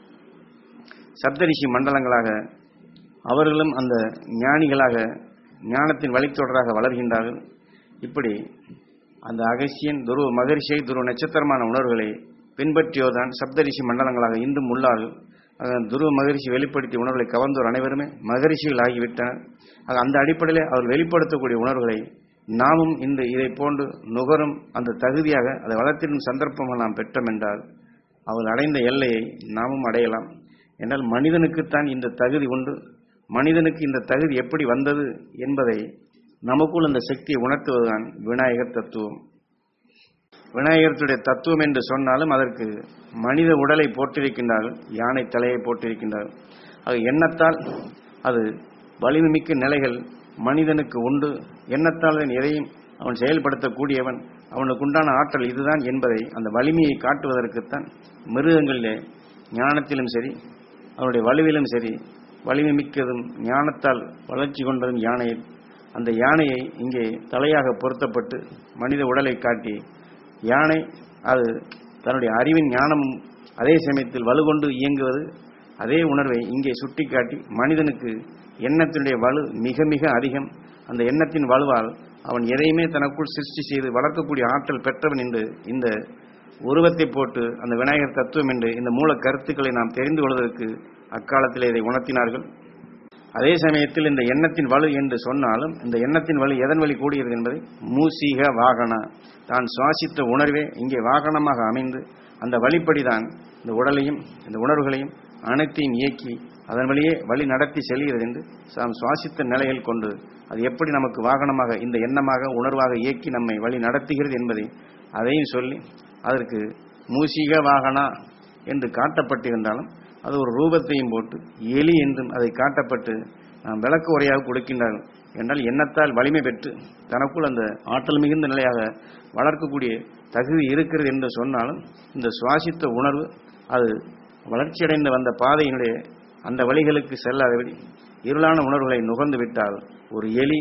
சப்தரிஷி மண்டலங்களாக அவர்களும் அந்த ஞானிகளாக ஞானத்தின் வழித்தொடராக வளர்கின்றார்கள். இப்படி அந்த அகஸ்தியன் துருவ மகரிஷியை துருவ நட்சத்திரமான உணர்வுகளை பின்பற்றியோதான் சப்தரிஷி மண்டலங்களாக இன்றும் உள்ளார்கள். துருவ மகரிஷி வெளிப்படுத்திய உணர்வுகளை கவர்ந்தோர் அனைவருமே மகரிஷிகள் ஆகிவிட்டனர். அந்த அடிப்படையில் அவர் வெளிப்படுத்தக்கூடிய உணர்வுகளை நாமும் இன்று இதை போன்று நுகரும் அந்த தகுதியாக அதை வளர்த்திடும் சந்தர்ப்பங்கள் நாம் பெற்றோம் என்றால் அவள் அடைந்த எல்லையை நாமும் அடையலாம். என்றால் மனிதனுக்குத்தான் இந்த தகுதி உண்டு. மனிதனுக்கு இந்த தகுதி எப்படி வந்தது என்பதை நமக்குள் அந்த சக்தியை உணர்த்துவதுதான் விநாயகர் தத்துவம். விநாயகருடைய தத்துவம் என்று சொன்னாலும் அதற்கு மனித உடலை போட்டிருக்கின்றார்கள், யானை தலையை போட்டிருக்கின்றார்கள். அது எண்ணத்தால் அது வலிமைமிக்க நிலைகள் மனிதனுக்கு உண்டு. எண்ணத்தால் எதையும் அவன் செயல்படுத்தக்கூடியவன், அவனுக்கு உண்டான ஆற்றல் இதுதான் என்பதை அந்த வலிமையை காட்டுவதற்குத்தான் மிருகங்களிலே ஞானத்திலும் சரி அவனுடைய வலுவிலும் சரி வலிமை மிக்கதும் ஞானத்தால் வளர்ச்சி கொண்டதும் யானை. அந்த யானையை இங்கே தலையாக பொருத்தப்பட்டு மனித உடலை காட்டி யானை அது தன்னுடைய அறிவின் ஞானம் அதே சமயத்தில் வலுகொண்டு இயங்குவது அதே உணர்வை இங்கே சுட்டி காட்டி மனிதனுக்கு எண்ணத்தினுடைய வலு மிக மிக அதிகம். அந்த எண்ணத்தின் வலுவால் அவன் எதையுமே தனக்குள் சிருஷ்டி செய்து வளர்க்கக்கூடிய ஆற்றல் பெற்றவன் என்று இந்த உருவத்தை போட்டு அந்த விநாயகர் தத்துவம் என்று இந்த மூல கருத்துக்களை நாம் தெரிந்து கொள்வதற்கு அக்காலத்தில் இதை உணர்த்தினார்கள். அதே சமயத்தில் இந்த எண்ணத்தின் வலு என்று சொன்னாலும் இந்த எண்ணத்தின் வலு எதன் வழி கூடுகிறது என்பதை மூசிக வாகனா தான் சுவாசித்த உணர்வே இங்கே வாகனமாக அமைந்து அந்த வழிப்படிதான் இந்த உடலையும் இந்த உணர்வுகளையும் அனைத்தையும் இயக்கி அதன் வழியே வழி நடத்தி செல்கிறது என்று நாம் சுவாசித்த நிலையில் கொண்டு அது எப்படி நமக்கு வாகனமாக இந்த எண்ணமாக உணர்வாக இயக்கி நம்மை வழி நடத்துகிறது என்பதை அதையும் சொல்லி அதற்கு மூசிக வாகனா என்று காட்டப்பட்டிருந்தாலும் அது ஒரு ரூபத்தையும் போட்டு எலி என்றும் அதை காட்டப்பட்டு நாம் விளக்கு உரையாக கொடுக்கின்றார்கள். என்றால் எண்ணத்தால் வலிமை பெற்று தனக்குள் அந்த ஆற்றல் மிகுந்த நிலையாக வளர்க்கக்கூடிய தகுதி இருக்கிறது என்று சொன்னாலும் இந்த சுவாசித்த உணர்வு அது வளர்ச்சியடைந்து வந்த பாதையினுடைய அந்த வழிகளுக்கு செல்லாதபடி இருளான உணர்வுகளை நுகர்ந்து விட்டால் ஒரு எலி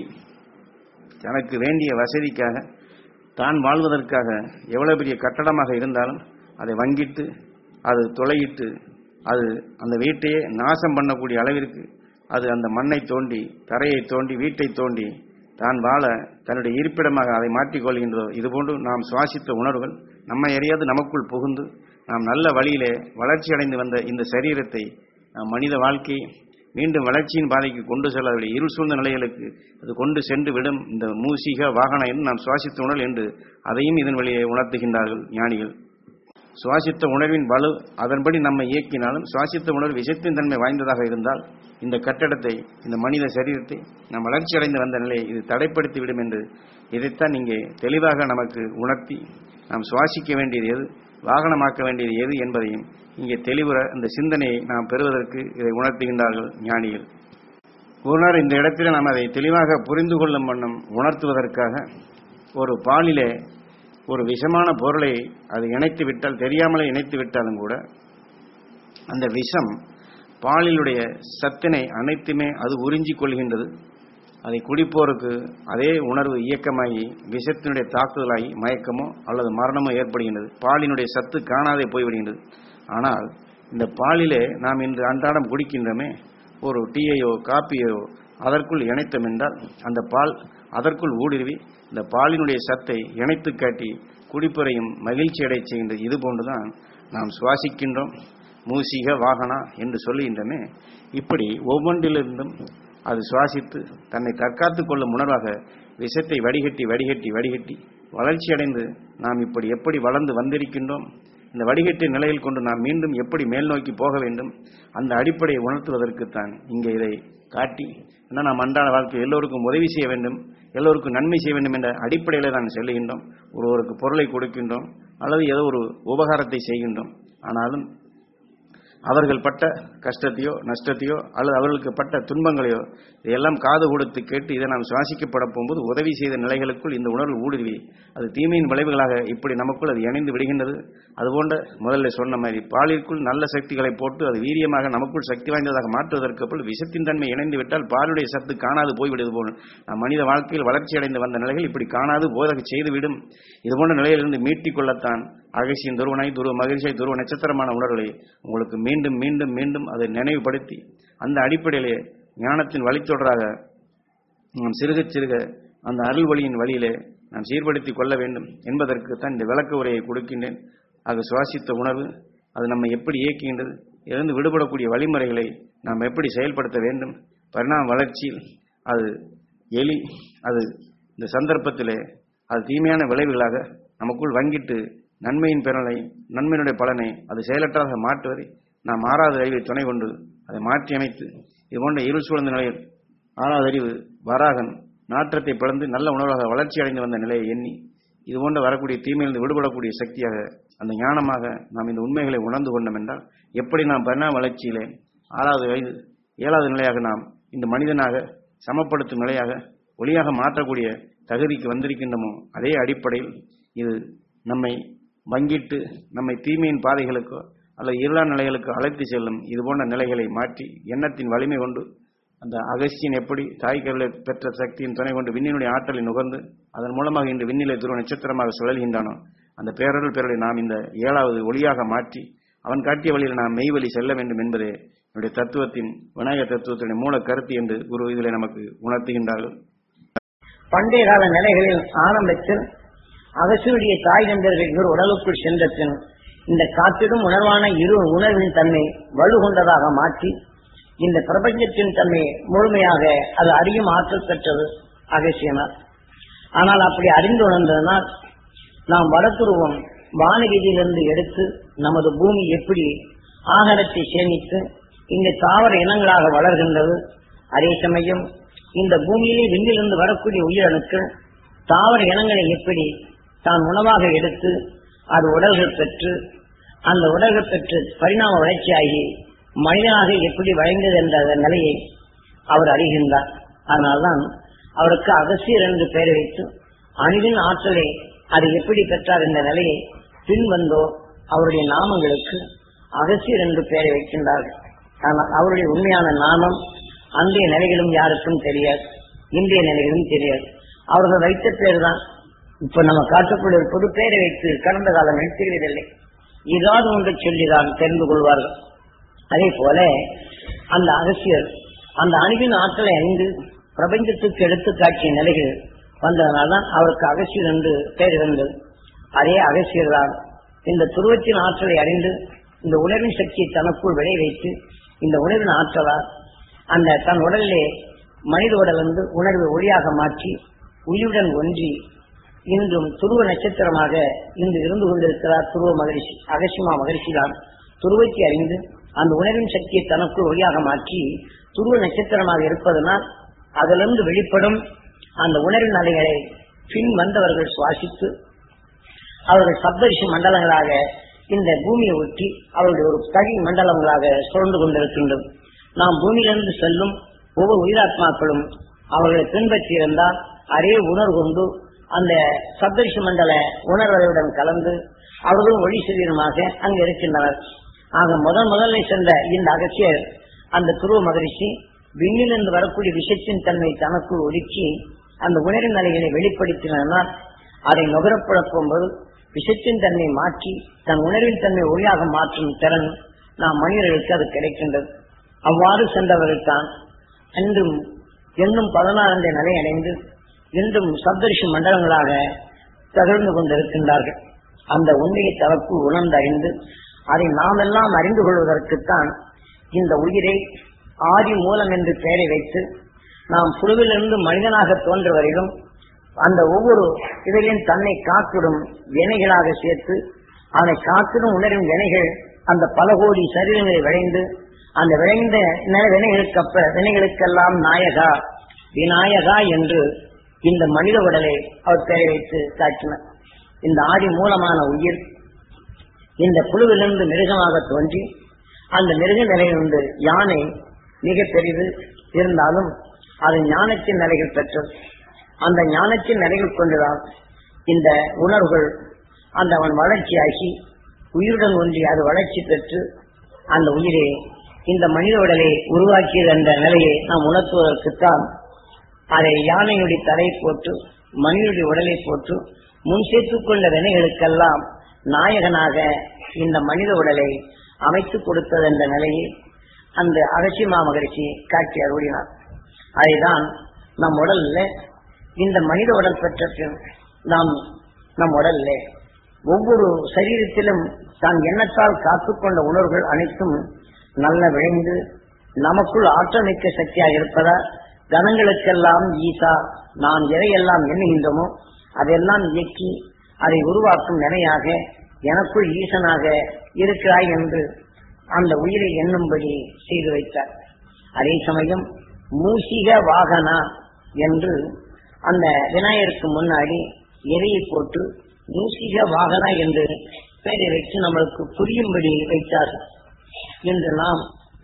தனக்கு வேண்டிய வசதிக்காக தான் வாழ்வதற்காக எவ்வளவு பெரிய கட்டடமாக இருந்தாலும் அதை வங்கிட்டு அது துளையிட்டு அது அந்த வீட்டையே நாசம் பண்ணக்கூடிய அளவிற்கு அது அந்த மண்ணை தோண்டி தரையை தோண்டி வீட்டை தோண்டி தான் வாழ தன்னுடைய இருப்பிடமாக அதை மாற்றிக்கொள்கின்றதோ இதுபோன்று நாம் சுவாசித்த உணர்வுகள் நம்மை அறியாது நமக்குள் புகுந்து நாம் நல்ல வழியிலே வளர்ச்சி அடைந்து வந்த இந்த சரீரத்தை நாம் மனித வாழ்க்கையை மீண்டும் வளர்ச்சியின் பாதைக்கு கொண்டு செல்லவில்லை இருள் சூழ்ந்த நிலைகளுக்கு அது கொண்டு சென்று விடும் இந்த மூசிக வாகனம் என்று நாம் சுவாசித்த உணர்வு என்று அதையும் இதன் வழியை உணர்த்துகின்றார்கள் ஞானிகள். சுவாசித்த உணர்வின் வலு அதன்படி நம்மை இயக்கினாலும் சுவாசித்த உணர்வு விஷத்தின் தன்மை வாய்ந்ததாக இருந்தால் இந்த கட்டடத்தை இந்த மனித சரீரத்தை நாம் வளர்ச்சி அடைந்து வந்த நிலையை இது தடைப்படுத்திவிடும் என்று இதைத்தான் இங்கே தெளிவாக நமக்கு உணர்த்தி நாம் சுவாசிக்க வேண்டியது எது வாகனமாக்க வேண்டியது எது என்பதையும் இங்கே தெளிவுற இந்த சிந்தனையை நாம் பெறுவதற்கு இதை உணர்த்துகின்றார்கள் ஞானிகள். குருநாதர் இந்த இடத்தில் நாம் அதை தெளிவாக புரிந்து கொள்ளும் வண்ணம் உணர்த்துவதற்காக ஒரு பாலிலே ஒரு விஷமான பொருளை அது இணைத்து விட்டால் தெரியாமலே இணைத்து விட்டாலும் கூட அந்த விஷம் பாலிலுடைய சத்தினை அனைத்துமே அது உறிஞ்சிக் கொள்கின்றது. அதை குடிப்போருக்கு அதே உணர்வு இயக்கமாகி விஷத்தினுடைய தாக்குதலாகி மயக்கமோ அல்லது மரணமோ ஏற்படுகின்றது. பாலினுடைய சத்து காணாதே போய்விடுகின்றது. ஆனால் இந்த பாலிலே நாம் இன்று அன்றாடம் குடிக்கின்றமே ஒரு டீயையோ காப்பியோ அதற்குள் இணைத்தோம் என்றால் அந்த பால் அதற்குள் ஊடுருவி இந்த பாலினுடைய சத்தை இணைத்து காட்டி குடிப்பறையும் மகிழ்ச்சி அடை செய்கின்றது. இது போன்றுதான் நாம் சுவாசிக்கின்றோம் மூசிக வாகனா என்று சொல்லுகின்றமே. இப்படி ஒவ்வொன்றிலிருந்தும் அது சுவாசித்து தன்னை தற்காத்துக் கொள்ளும் உணர்வாக விஷத்தை வடிகட்டி வடிகட்டி வடிகட்டி வளர்ச்சி அடைந்து நாம் இப்படி எப்படி வளர்ந்து வந்திருக்கின்றோம், இந்த வடிகட்டிய நிலையில் கொண்டு நாம் மீண்டும் எப்படி மேல் நோக்கி போக வேண்டும், அந்த அடிப்படையை உணர்த்துவதற்குத்தான் இங்கே இதை காட்டி ஏன்னா நாம் அன்றாட வாழ்க்கை எல்லோருக்கும் உதவி செய்ய வேண்டும், எல்லோருக்கும் நன்மை செய்ய வேண்டும் என்ற அடிப்படையில் தான் செல்லுகின்றோம். ஒருவருக்கு பொருளை கொடுக்கின்றோம் அல்லது ஏதோ ஒரு உபகாரத்தை செய்கின்றோம். ஆனாலும் அவர்கள் பட்ட கஷ்டத்தையோ நஷ்டத்தையோ அல்லது அவர்களுக்கு பட்ட துன்பங்களையோ இதையெல்லாம் காது கொடுத்து கேட்டு இதை நாம் சுவாசிக்கப்பட போகும்போது உதவி செய்த நிலைகளுக்குள் இந்த உணர்வு ஊடுருவி அது தீமையின் விளைவுகளாக இப்படி நமக்குள் அது இணைந்து விடுகின்றது. அதுபோன்ற முதல்ல சொன்ன மாதிரி பாலிற்குள் நல்ல சக்திகளை போட்டு அது வீரியமாக நமக்குள் சக்தி வாய்ந்ததாக மாற்றுவதற்கு போல் விஷத்தின் தன்மை இணைந்து விட்டால் பாலுடைய சத்து காணாது போய்விடுவது போல் நம் மனித வாழ்க்கையில் வளர்ச்சி அடைந்து வந்த நிலைகள் இப்படி காணாது போதக செய்துவிடும். இதுபோன்ற நிலையிலிருந்து மீட்டிக் கொள்ளத்தான் அகசியின் துருவனை துருவ மகிழ்ச்சியை துருவ நட்சத்திரமான உணர்வுகளை உங்களுக்கு மீண்டும் மீண்டும் மீண்டும் அதை நினைவுபடுத்தி அந்த அடிப்படையிலே ஞானத்தின் வழித்தொடராக நாம் சிறுக சிறுக அந்த அருள் வழியின் வழியிலே நாம் சீர்படுத்திக் கொள்ள வேண்டும் என்பதற்கு தான் இந்த விளக்க உரையை கொடுக்கின்றேன். ஆக சுவாசித்த உணர்வு அது நம்மை எப்படி இயக்குகின்றது, இருந்து விடுபடக்கூடிய வழிமுறைகளை நாம் எப்படி செயல்படுத்த வேண்டும், பரிணாம வளர்ச்சியில் அது எலி அது இந்த சந்தர்ப்பத்திலே அது தீமையான விளைவுகளாக நமக்குள் வங்கிட்டு நன்மையின் பெறலை நன்மையினுடைய பலனை அது செயலற்றாக மாற்றுவதை நாம் ஆறாவது அறிவை துணை கொண்டு அதை மாற்றி அமைத்து இதுபோன்ற இருள் சூழ்ந்த நிலையில் ஆறாவது அறிவு வராகன் நாற்றத்தை பிளந்து நல்ல உணர்வாக வளர்ச்சி அடைந்து வந்த நிலையை எண்ணி இதுபோன்ற வரக்கூடிய தீமையிலிருந்து விடுபடக்கூடிய சக்தியாக அந்த ஞானமாக நாம் இந்த உண்மைகளை உணர்ந்து கொண்டோம் என்றால் எப்படி நாம் பரிணாம வளர்ச்சியிலே ஆறாவது வயது ஏழாவது நிலையாக நாம் இந்த மனிதனாக சமப்படுத்தும் நிலையாக ஒளியாக மாற்றக்கூடிய தகுதிக்கு வந்திருக்கின்றமோ அதே அடிப்படையில் இது நம்மை வங்கிட்டு நம்மை தீமையின் பாதைகளுக்கோ அல்லது இருளான நிலைகளுக்கு அழைத்து செல்லும் இதுபோன்ற நிலைகளை மாற்றி எண்ணத்தின் வலிமை கொண்டு அந்த அகஸ்தியன் எப்படி தாய்க்கருளை பெற்ற சக்தியின் துணை கொண்டு விண்ணினுடைய ஆற்றலை நுகர்ந்து அதன் மூலமாக இன்று விண்ணிலை துருவ நட்சத்திரமாக சுழல்கின்றானோ அந்த பேரருள் பேரலை நாம் இந்த ஏழாவது ஒளியாக மாற்றி அவன் காட்டிய வழியில் நாம் மெய்வழி செல்ல வேண்டும் என்பதே என்னுடைய தத்துவத்தின் விநாயக தத்துவத்தினுடைய மூல கருத்து என்று குரு இதிலே நமக்கு உணர்த்துகின்றார்கள். பண்டைய கால நிலைகளில் ஆரம்பத்தில் அகசியுடைய தாய் தந்தர்கள் ஒரு உடலுக்குள் சென்ற பின் இந்த காற்றிடும் உணர்வான இரு உணர்வின் தன்மை வலுகொண்டதாக மாற்றி இந்த பிரபஞ்சத்தின் தன்மை முழுமையாக அது அறியும் ஆற்றல் பெற்றது அகசியனார். ஆனால் அப்படி அறிந்து உணர்ந்ததனால் நாம் வடதுருவம் வானவீதியிலிருந்து எடுத்து நமது பூமி எப்படி ஆகாரத்தை சேமித்து இந்த தாவர இனங்களாக வளர்கின்றது, அதே சமயம் இந்த பூமியிலே விண்ணிலிருந்து வரக்கூடிய உயிரணுக்கள் தாவர இனங்களை எப்படி தான் உணவாக எடுத்து அது உடல்கள் பெற்று அந்த உடல்கள் பெற்று பரிணாம வளர்ச்சியாகி மனிதனாக எப்படி வளைந்தது என்ற நிலையை அவர் அறிகின்றார். அதனால்தான் அவருக்கு அகசியர் என்று பெயர் வைத்து அணுவின் ஆற்றலை அது எப்படி பெற்றார் என்ற நிலையை பின்வந்தோ அவருடைய நாமங்களுக்கு அகசியர் என்று பெயரை வைக்கின்றார்கள். ஆனால் அவருடைய உண்மையான நாமம் அன்றைய நிலைகளும் யாருக்கும் தெரியாது, இன்றைய நிலைகளும் தெரியாது. அவர்கள் வைத்த பேர் தான் இப்ப நம்ம காட்டக்கூடிய ஒரு பொது பெயரை வைத்து கடந்த காலங்கள் தெரிவதில்லை. ஏதாவது ஒன்று சொல்லிதான் தெரிந்து கொள்வார்கள். அதே போல அந்த அகசியர் அந்த அணுவின் ஆற்றலை அறிந்து பிரபஞ்சத்துக்கு எடுத்து காட்டிய நிலைகள் வந்ததனால்தான் அவருக்கு அகசியர் என்று பெயர் இருந்தது. அதே அகசியர் தான் இந்த துருவத்தின் ஆற்றலை அறிந்து இந்த உணர்வின் சக்தியை தனக்குள் விளை வைத்து இந்த உணர்வின் ஆற்றலால் அந்த தன் உடலிலே மனித உடல் வந்து உணர்வை ஒளியாக மாற்றி உயிருடன் ஒன்றி இன்றும் துருவ நட்சத்திரமாக இன்று இருந்து கொண்டிருக்கிறார் துருவ மகரிஷி. அகசியமா மகரிஷி தான் துருவத்தை அறிந்து அந்த உணர்வின் சக்தியை தனக்குள் ஒளியாக மாற்றி துருவ நட்சத்திரமாக இருப்பதனால் அதிலிருந்து வெளிப்படும் அந்த உணர்வின் அலைகளை பின் வந்தவர்கள் சுவாசித்து அவர்கள் சப்தரிஷி மண்டலங்களாக இந்த பூமியை ஒட்டி அவருடைய ஒரு தனி மண்டலங்களாக சுழந்து கொண்டிருக்கின்றது. நாம் பூமியிலிருந்து செல்லும் ஒவ்வொரு உயிராத்மாக்களும் அவர்களை பின்பற்றி இருந்தால் அதே உணர்வு கொண்டு அந்த சப்தரிஷி மண்டல உணர்வுடன் கலந்து அவர்களும் ஒளி சரீரமாக அங்கு இருக்கின்றனர். ஆக முதல் முதல்ல சென்ற இந்த அகசியர் அந்த துருவ மகரிஷி விண்ணிலிருந்து வரக்கூடிய விஷத்தின் தன்மை தனக்குள் ஒதுக்கி அந்த உணரின் நிலைகளை வெளிப்படுத்தினால் அதை நுகரப்படப்போம் போது விஷத்தின் தன்மை மாற்றி தன் உணர்வின் தன்மை ஒளியாக மாற்றும் திறன் நாம் மனிதர்களுக்கு அது கிடைக்கின்றது. அவ்வாறு சென்றவர்கள் தான் இன்றும் இன்னும் பதினாறு நிலை அடைந்து இன்றும் சப்தரிஷி மண்டலங்களாக தகர்ந்து கொண்டிருக்கின்றார்கள். அந்த உண்மையை தனக்கு உணர்ந்தறிந்து அதை நாம் எல்லாம் அறிந்து கொள்வதற்குத்தான் இந்த உயிரை ஆதி மூலம் என்று பெயரை வைத்து நாம் புழுவிலிருந்து மனிதனாக தோன்ற வரையிலும் அந்த ஒவ்வொரு இதையும் தன்னை காத்திடும் வினைகளாக சேர்த்து அதை காத்திடும் உணரும் வினைகள் அந்த பல கோடி சரீரங்களை விளைந்து அந்த விளைந்த வினைகளுக்கப்ப வினைகளுக்கெல்லாம் நாயகா விநாயகா என்று இந்த மனித உடலை அவர் பெயரை வைத்து காட்டினார். இந்த ஆதி மூலமான உயிர் இந்த புழுவிலிருந்து மிருகமாக தோன்றி அந்த மிருக நிலையிலிருந்து யானை மிக பெரிது இருந்தாலும் அது ஞானத்தின் நிலைகள் பெற்றது. அந்த ஞானத்தின் நிலைகள் கொண்டுதான் இந்த உணர்வுகள் அந்த அவன் வளர்ச்சியாகி உயிருடன் ஒன்றி அது வளர்ச்சி பெற்று அந்த உயிரை இந்த மனித உடலை உருவாக்கியது என்ற நிலையை நாம் உணர்த்துவதற்குத்தான் அதை யானையுடைய தலை போட்டு மனிதனுடைய உடலை போட்டு முன் சேர்த்துக் கொண்ட வினைகளுக்கெல்லாம் நாயகனாக இந்த மனித உடலை அமைத்துக் கொடுத்தது என்ற நிலையை அந்த அகசியமா மகரிஷி காட்சி அருளினார். அதைதான் நம் உடல்ல இந்த மனித உடல் பெற்ற நாம் நம் உடல்ல ஒவ்வொரு சரீரத்திலும் தான் எண்ணத்தால் காத்துக்கொண்ட உணர்வுகள் அனைத்தும் நல்ல விளைந்து நமக்குள் ஆற்றல் மிக்க சக்தியாக இருப்பதா கணங்களுக்கெல்லாம் ஈசா நாம் எதையெல்லாம் எண்ணுகின்றோமோ அதெல்லாம் இயக்கி அதை உருவாக்கும் நிலையாக எனக்குள் ஈசனாக இருக்கிறாய் என்று அந்த உயிரை எண்ணும்படி செய்து வைத்தார். அதே சமயம் மூசிக வாகனா என்று அந்த விநாயகருக்கு முன்னாடி எதையை போட்டு மூசிக வாகனா என்று பெயரை வைத்து நம்மளுக்கு புரியும்படி வைத்தார்கள். என்று நாம்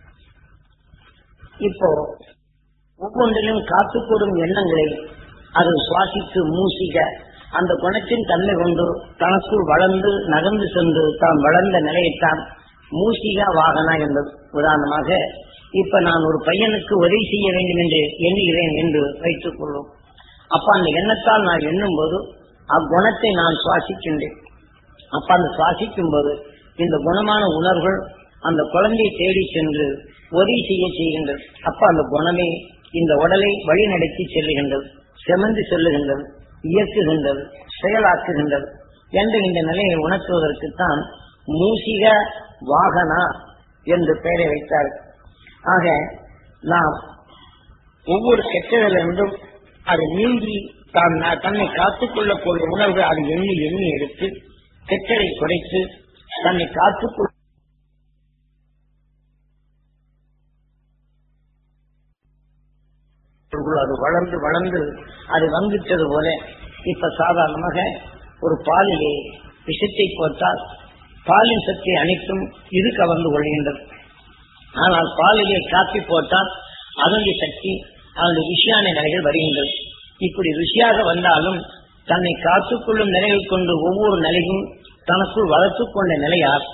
இப்போ ஒவ்வொன்றிலும் காத்துக்கூடும் எண்ணங்களை அது சுவாசித்து மூசிக அந்த குணத்தின் தன்மை கொண்டு தனக்குள் வளர்ந்து நகர்ந்து சென்று தான் வளர்ந்த நிலையைத்தான் மூசிகா வாகனா என்பது. உதாரணமாக இப்ப நான் ஒரு பையனுக்கு உதவி செய்ய வேண்டும் என்று எண்ணுகிறேன் என்று வைத்துக் கொள்வோம். அப்ப அந்த எண்ணத்தால் நான் எண்ணும் போது அக்குணத்தை நான் சுவாசிக்கின்றேன். அப்ப அந்த சுவாசிக்கும் போது இந்த குணமான உணர்வுகள் அந்த குழந்தையை தேடி சென்று உதவி செய்ய செய்கின்றது. அப்ப அந்த குணமே இந்த உடலை வழி நடத்தி செல்லுகின்றது, செமந்து செல்லுகின்றது, இயக்குகின்றது, செயலாக்குகின்றது என்ற இந்த நிலையை உணர்த்துவதற்குத்தான் மூசிக வாகனா என்று பெயரை வைத்தார். ஆக நாம் ஒவ்வொரு கெட்டதிலிருந்தும் அது நீங்கி தான் தன்னை காத்துக்கொள்ளக்கூடிய உணர்வு அது எண்ணி எண்ணி எடுத்து கெட்டதை குறைத்து தன்னை காத்துக்கொள்ள அது வளர்ந்து வளர்ந்து அது வந்துட்டது போல இப்ப சாதாரணமாக ஒரு பாலிலே விஷத்தை போட்டால் பாலின் சக்தி அனைத்தும் இது கவர்ந்து கொள்கின்றது. ஆனால் பாலிலே காப்பி போட்டால் அதனுடைய சக்தி அதனுடைய ருசியான நிலைகள் வருகின்றது. இப்படி ருசியாக வந்தாலும் தன்னை காத்துக்கொள்ளும் நிலைகள் கொண்டு ஒவ்வொரு நிலையும் தனக்குள் வளர்த்துக் கொண்ட நிலையால்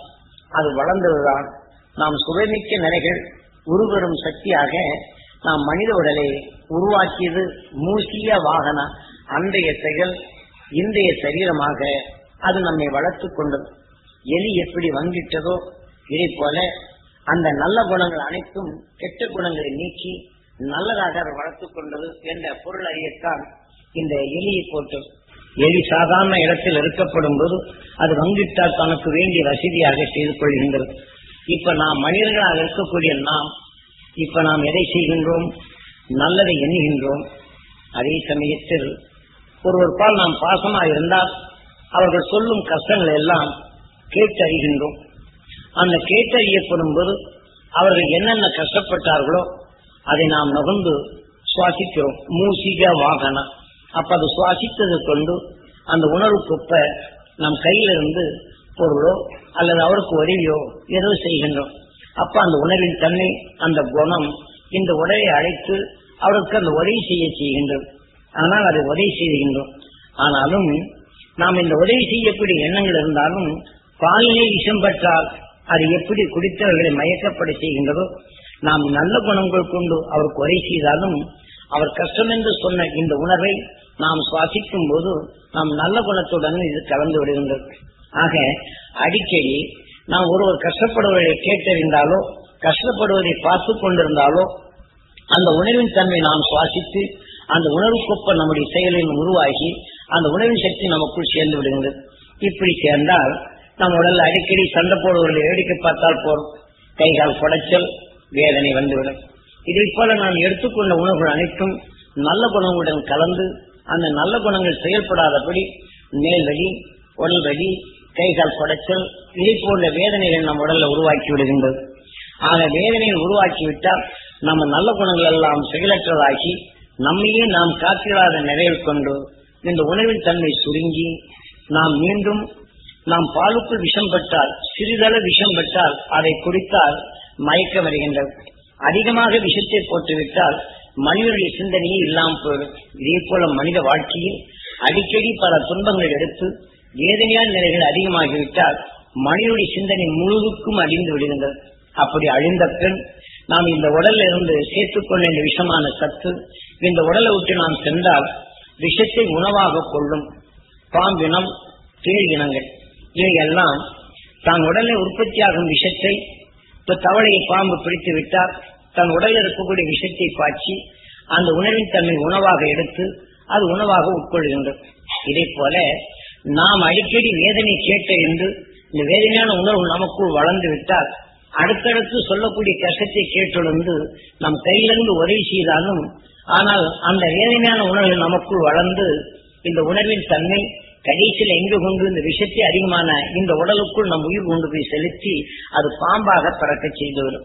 அது வளர்ந்ததுதான் நாம் சுவைமிக்க நிலைகள் உருவரும் சக்தியாக நாம் மனித உடலை உருவாக்கியது மூசிய வாகன அன்றைய செயல் இன்றைய சரீரமாக அது நம்மை வளர்த்து கொண்டது. எலி எப்படி வங்கிட்டதோ இதை போல அந்த நல்ல குணங்கள் அனைத்தும் கெட்ட குணங்களை நீக்கி நல்லதாக அதை வளர்த்து கொண்டது என்ற பொருள் அறியத்தான் இந்த எலியை போட்டது. எலி சாதாரண இடத்தில் இருக்கப்படும் போது அது வங்கிட்டால் தனக்கு வேண்டிய வசதியாக செய்து கொள்கின்றது. இப்ப நாம் மனிதர்களாக இருக்கக்கூடிய நாம் இப்ப நாம் எதை செய்கின்றோம்? நல்லதை எண்ணுகின்றோம். அதே சமயத்தில் ஒருவர் பால் நாம் பாசமாக இருந்தால் அவர்கள் சொல்லும் கஷ்டங்களை எல்லாம் கேட்டறிகின்றோம். அந்த கேட்டறியப்படும் போது அவர்கள் என்னென்ன கஷ்டப்பட்டார்களோ அதை நாம் நுகர்ந்து சுவாசிக்கிறோம். மூசிக வாகன அப்ப அது சுவாசித்தது கொண்டு அந்த உணர்வுக்குப்ப நம் கையிலிருந்து பொருளோ அல்லது அவருக்கு உதவியோ ஏதோ செய்கின்றோம். அப்ப அந்த உணர்வின் தன்மை அந்த குணம் இந்த உடலை அழைத்து அவருக்கு அந்த உதவி செய்ய செய்கின்றது. ஆனால் அதை உதவி செய்கின்றோம். ஆனாலும் நாம் இந்த உதவி செய்யக்கூடிய எண்ணங்கள் இருந்தாலும் பாலினை விஷம் பெற்றால் அது எப்படி குடித்தவர்களை மயக்கப்பட செய்கின்றதோ நாம் நல்ல குணங்கள் கொண்டு அவருக்கு உதவி செய்தாலும் அவர் கஷ்டம் என்று சொன்ன இந்த உணர்வை நாம் சுவாசிக்கும் போது நாம் நல்ல குணத்துடன் இது கலந்து விடுகின்றது. ஆக அடிக்கடி நாம் ஒருவர் கஷ்டப்படுவதை கேட்டறிந்தாலோ கஷ்டப்படுவதை பார்த்து கொண்டிருந்தாலோ அந்த உணர்வின் தன்மை நாம் சுவாசித்து அந்த உணர்வுக்கொப்ப நம்முடைய செயலில் உருவாகி அந்த உணர்வின் சக்தி நமக்குள் சேர்ந்து விடுகின்றது. இப்படி சேர்ந்தால் நம் உடல் அடிக்கடி சண்டை போடுவதை வேடிக்கை பார்த்தால் போறோம், கைகால் குடைச்சல் வேதனை வந்துவிடும். இதை போல நாம் எடுத்துக்கொண்ட உணவுகள் அனைத்தும் நல்ல குணங்களுடன் கலந்து அந்த நல்ல குணங்கள் செயல்படாதபடி மேல்வழி உடல் வலி கைகால் குடைச்சல் இதை போன்ற வேதனைகள் நம் உடல்ல உருவாக்கி விடுகின்றது. ஆக வேதனைகள் உருவாக்கிவிட்டால் நம்ம நல்ல குணங்கள் எல்லாம் செயலற்றதாகி நம்மையே நாம் காத்திடாத நிறைவு கொண்டு இந்த உணவின் தன்மை சுருங்கி நாம் மீண்டும் நாம் பாலுக்குள் விஷம் பெற்றால் சிறிதளவு விஷம் பெற்றால் அதை குடித்தால் மயக்கம் வருகின்றது. அதிகமாக விஷத்தை போட்டுவிட்டால் மனிதனுடைய சிந்தனையே இல்லாமல் போயிடும். இதே போல மனித வாழ்க்கையில் அடிக்கடி பல துன்பங்கள் எடுத்து வேதனையான நிலைகள் அதிகமாகிவிட்டால் மனிதனுடைய சிந்தனை முழுவதுக்கும் அழிந்து விடுகின்றது. அப்படி அழிந்த பின் நாம் இந்த உடல்ல இருந்து சேர்த்துக்கொண்ட இந்த விஷமான சத்து இந்த உடலை விட்டு நாம் சென்றால் விஷத்தை உணவாக கொள்ளும் பாம்பினம் தேள் இனங்கள் இவையெல்லாம் தான் உடலில் உற்பத்தியாகும் விஷத்தை இப்ப தவளையை பாம்பு பிடித்து விட்டால் தன் உடலில் இருக்கக்கூடிய விஷத்தை பாய்ச்சி அந்த உணவின் தன்மை உணவாக எடுத்து அது உணவாக உட்கொள்கின்றது. இதே போல நாம் அடிக்கடி வேதனை கேட்ட என்று இந்த வேதனையான உணர்வு நமக்குள் வளர்ந்து விட்டால் அடுத்தடுத்து சொல்லக்கூடிய கஷ்டத்தை கேட்டுணர்ந்து நம் கையிலிருந்து உதவி செய்தாலும் ஆனால் அந்த வேதனையான உணர்வு நமக்குள் வளர்ந்து இந்த உணர்வின் தன்மை கடைசியில் எங்கு கொண்டு இந்த விஷத்தை அதிகமான இந்த உடலுக்குள் நம் உயிர் கொண்டு போய் செலுத்தி அது பாம்பாக பறக்க செய்துவிடும்.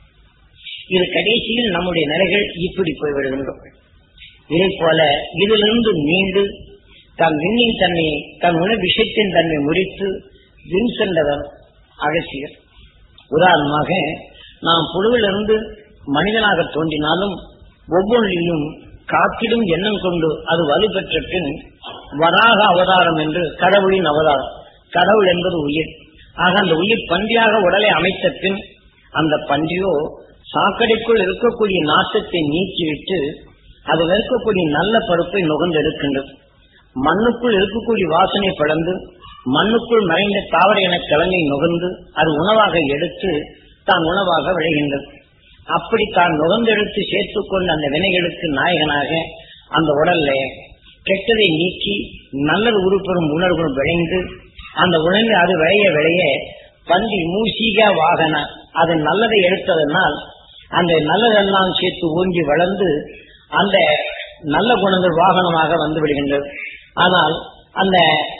இது கடைசியில் நம்முடைய நிலைகள் இப்படி போய்விடுகின்றோம். இதை போல இதிலிருந்து மீண்டு தன் விண்ணின் தன்மையை தன் உணவு விஷயத்தின் தன்மை முறித்து விண் சென்றவர் அகசியர். உதாரணமாக நாம் புழுவிலிருந்து மனிதனாக தோன்றினாலும் ஒவ்வொன்றிலும் காத்திடும் எண்ணம் கொண்டு அது வலுப்பெற்ற பின் வராக அவதாரம் என்று கடவுளின் அவதாரம். கடவுள் என்பது உயிர். ஆக அந்த உயிர் பன்றியாக உடலை அமைத்த பின் அந்த பன்றியோ சாக்கடைக்குள் இருக்கக்கூடிய நாட்டத்தை நீக்கிவிட்டு அதில் இருக்கக்கூடிய நல்ல பருப்பை நுகர்ந்தெடுக்கின்றது. மண்ணுக்குள் இருக்கக்கூடிய வாசனை படர்ந்து மண்ணுக்குள் மறைந்த தாவர என கிழங்கை நுகர்ந்து அது உணவாக எடுத்து தான் உணவாக விளைகின்றது. அப்படி தான் நுகர்ந்தெடுத்து சேர்த்துக்கொண்ட அந்த வினைகளுக்கு நாயகனாக அந்த உடல்ல கெட்டதை நீக்கி நல்லது உருப்பெறும் உணர்வுகள் விளைந்து அந்த உணர்வு அது விளைய விளைய பன்றி மூசிக வாகன அது நல்லதை எடுத்ததனால் அந்த நல்லதெல்லாம் சேர்த்து ஓங்கி வளர்ந்து அந்த நல்ல குணங்கள் வாகனமாக வந்து விடுகின்றது. ஆனால் அந்த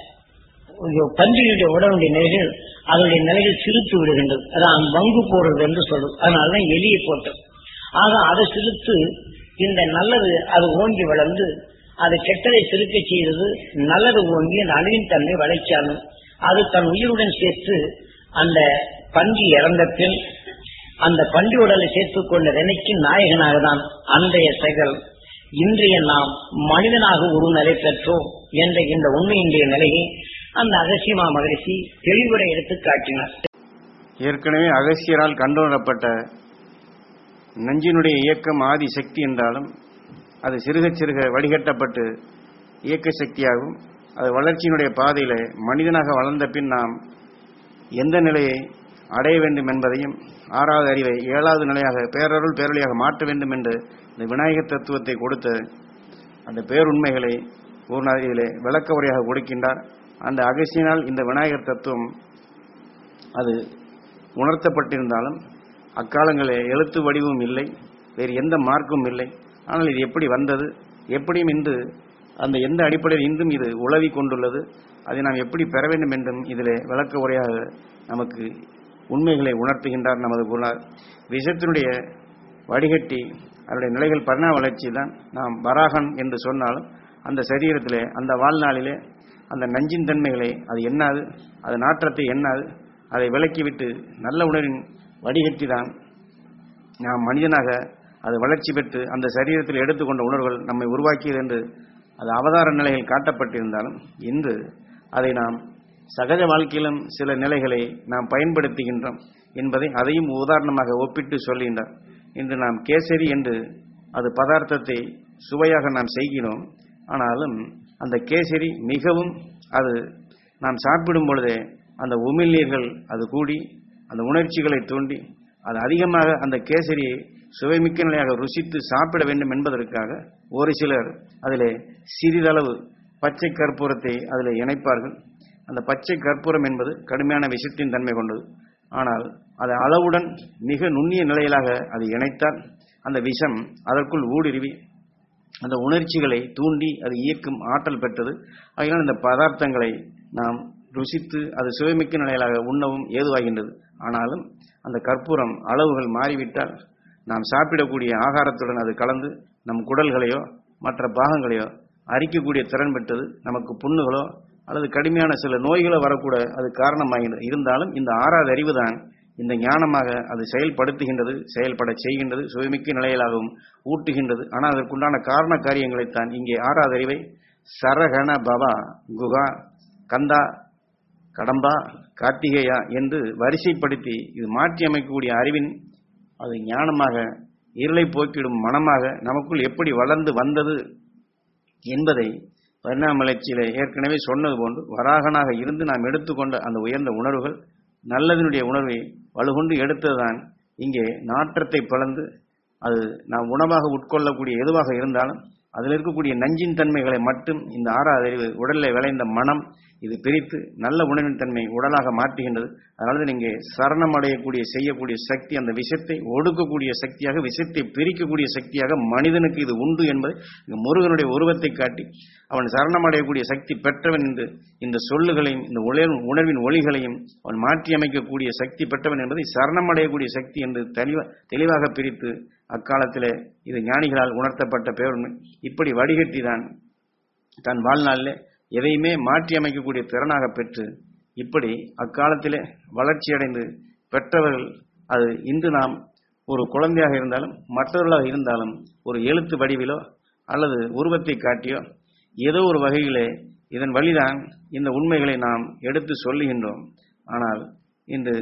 பன்றியுடைய உடலுடைய நிலைகள் அதனுடைய நிலைகள் சிறுத்து விடுகின்றது. அதான் வங்கு போடுறது என்று சொல்றது. அதனாலதான் எலியை போட்டது. ஆக அதை சிறுத்து இந்த நல்லது அது ஓங்கி வளர்ந்து அது கெட்டதை சிறுக்க செய்தது நல்லது ஓங்கி அந்த அணுவின் தன்மை வளைச்சாலும் அது தன் உயிருடன் சேர்த்து அந்த பன்றி இறந்த பின் அந்த பன்றி உடலை சேர்த்துக் கொண்ட நினைக்கு நாயகனாக தான் அன்றைய செயல் இன்றைய நாம் மனிதனாக ஒரு நிலை பெற்றோம் என்ற இந்த உண்மையின்றைய நிலையை அந்த அகசியமா மகரிஷி தெளிவுரை எடுத்து காட்டினார். ஏற்கனவே அகசியரால் கண்டுணரப்பட்ட நஞ்சினுடைய இயக்கம் ஆதி சக்தி என்றாலும் அது சிறுக சிறுக வடிகட்டப்பட்டு இயக்க சக்தியாகும். அது வளர்ச்சியினுடைய பாதையில் மனிதனாக வளர்ந்த பின் நாம் எந்த நிலையை அடைய வேண்டும் என்பதையும் ஆறாவது அறிவை ஏழாவது நிலையாக பேரருள் பேரொழியாக மாற்ற வேண்டும் என்று இந்த விநாயகர் தத்துவத்தை கொடுத்த அந்த பேருண்மைகளை பூர்ணாதியிலே விளக்க உரையாக கொடுக்கின்றார். அந்த அகசியினால் இந்த விநாயகர் தத்துவம் அது உணர்த்தப்பட்டிருந்தாலும் அக்காலங்களில் எழுத்து வடிவும் இல்லை, வேறு எந்த மார்க்கும் இல்லை. ஆனால் இது எப்படி வந்தது, எப்படியும் இன்று அந்த எந்த அடிப்படையில் இன்றும் இது உலவி கொண்டுள்ளது, அதை நாம் எப்படி பெற வேண்டும் என்றும் இதில் விளக்க உரையாக நமக்கு உண்மைகளை உணர்த்துகின்றார் நமது குருநாதர். விஷத்தினுடைய வடிகட்டி அதனுடைய நிலைகள் பரிணாம வளர்ச்சி தான் நாம் வராகன் என்று சொன்னாலும் அந்த சரீரத்திலே அந்த வாழ்நாளிலே அந்த நஞ்சின் தன்மைகளை அது எண்ணாது, அது நாற்றத்தை எண்ணாது, அதை விலக்கிவிட்டு நல்ல உணர்வின் வடிகட்டி தான் நாம் மனிதனாக அது வளர்ச்சி பெற்று அந்த சரீரத்தில் எடுத்துக்கொண்ட உணர்வுகள் நம்மை உருவாக்கியது என்று அது அவதார நிலையில் காட்டப்பட்டிருந்தாலும் இன்று அதை நாம் சகஜ வாழ்க்கையிலும் சில நிலைகளை நாம் பயன்படுத்துகின்றோம் என்பதை அதையும் உதாரணமாக ஒப்பிட்டு சொல்கின்றார். இன்று நாம் கேசரி என்று அது பதார்த்தத்தை சுவையாக நாம் செய்கிறோம். ஆனாலும் அந்த கேசரி மிகவும் அது நாம் சாப்பிடும் பொழுதே அந்த உமிழ்நீர்கள் அது கூடி அந்த உணர்ச்சிகளை தூண்டி அது அதிகமாக அந்த கேசரியை சுவைமிக்க நிலையாக ருசித்து சாப்பிட வேண்டும் என்பதற்காக ஒரு சிலர் அதிலே சிறிதளவு பச்சை கற்பூரத்தை அதில் இணைப்பார்கள். அந்த பச்சை கற்பூரம் என்பது கடுமையான விஷத்தின் தன்மை கொண்டது. ஆனால் அது அளவுடன் மிக நுண்ணிய நிலையிலாக அது இணைத்தால் அந்த விஷம் அதற்குள் ஊடுருவி அந்த உணர்ச்சிகளை தூண்டி அது இயக்கும் ஆற்றல் பெற்றது. அதனால் இந்த பதார்த்தங்களை நாம் ருசித்து அது சுவைமிக்க நிலையிலாக உண்ணவும் ஏதுவாகின்றது. ஆனாலும் அந்த கற்பூரம் அளவுகள் மாறிவிட்டால் நாம் சாப்பிடக்கூடிய ஆகாரத்துடன் அது கலந்து நம் குடல்களையோ மற்ற பாகங்களையோ அரிக்கக்கூடிய திறன் பெற்றது. நமக்கு புண்ணுகளோ அல்லது கடுமையான சில நோய்களோ வரக்கூட அது காரணமாகின்றது. இருந்தாலும் இந்த ஆறாவது அறிவு தான் இந்த ஞானமாக அது செயல்படுத்துகின்றது, செயல்பட செய்கின்றது, சுவைமிக்க நிலையிலாகவும் ஊட்டுகின்றது. ஆனால் அதற்குண்டான காரண காரியங்களைத்தான் இங்கே ஆறாவது அறிவை சரகண பவா குகா கந்தா கடம்பா கார்த்திகேயா என்று வரிசைப்படுத்தி இது மாற்றி அமைக்கக்கூடிய அறிவின் அது ஞானமாக இருளை போக்கிடும் மனமாக நமக்குள் எப்படி வளர்ந்து வந்தது என்பதை பரிணாம வளர்ச்சியிலே ஏற்கனவே சொன்னது போன்று வராகனாக இருந்து நாம் எடுத்துக்கொண்ட அந்த உயர்ந்த உணர்வுகள் நல்லதனுடைய உணர்வை வலுகொண்டு எடுத்ததுதான் இங்கே நாற்றத்தை பிளந்து அது நாம் உணவாக உட்கொள்ளக்கூடிய எதுவாக இருந்தாலும் அதில் இருக்கக்கூடிய நஞ்சின் தன்மைகளை மட்டும் இந்த ஆறாவது அறிவு உடலில் விளைந்த மனம் இது பிரித்து நல்ல உணவின் தன்மை உடலாக மாற்றுகின்றது. அதனால இங்கே சரணம் அடையக்கூடிய செய்யக்கூடிய சக்தி அந்த விஷத்தை ஒடுக்கக்கூடிய சக்தியாக விஷத்தை பிரிக்கக்கூடிய சக்தியாக மனிதனுக்கு இது உண்டு என்பதை முருகனுடைய உருவத்தை காட்டி அவன் சரணம் அடையக்கூடிய சக்தி பெற்றவன் என்று இந்த சொல்லுகளையும் இந்த உணர்வின் ஒளிகளையும் அவன் மாற்றி அமைக்கக்கூடிய சக்தி பெற்றவன் என்பதை சரணம் அடையக்கூடிய சக்தி என்று தெளிவா தெளிவாக பிரித்து அக்காலத்திலே இது ஞானிகளால் உணர்த்தப்பட்ட பேருண்மை. இப்படி வடிகட்டி தான் தன் வாழ்நாளிலே எதையுமே மாற்றி அமைக்கக்கூடிய திறனாக பெற்று இப்படி அக்காலத்திலே வளர்ச்சியடைந்து பெற்றவர்கள் அது இன்று நாம் ஒரு குழந்தையாக இருந்தாலும் மற்றவர்களாக இருந்தாலும் ஒரு எழுத்து வடிவிலோ அல்லது உருவத்தை காட்டியோ ஏதோ ஒரு வகையிலே இதன் வழிதான் இந்த உண்மைகளை நாம் எடுத்து சொல்லுகின்றோம். ஆனால் இன்று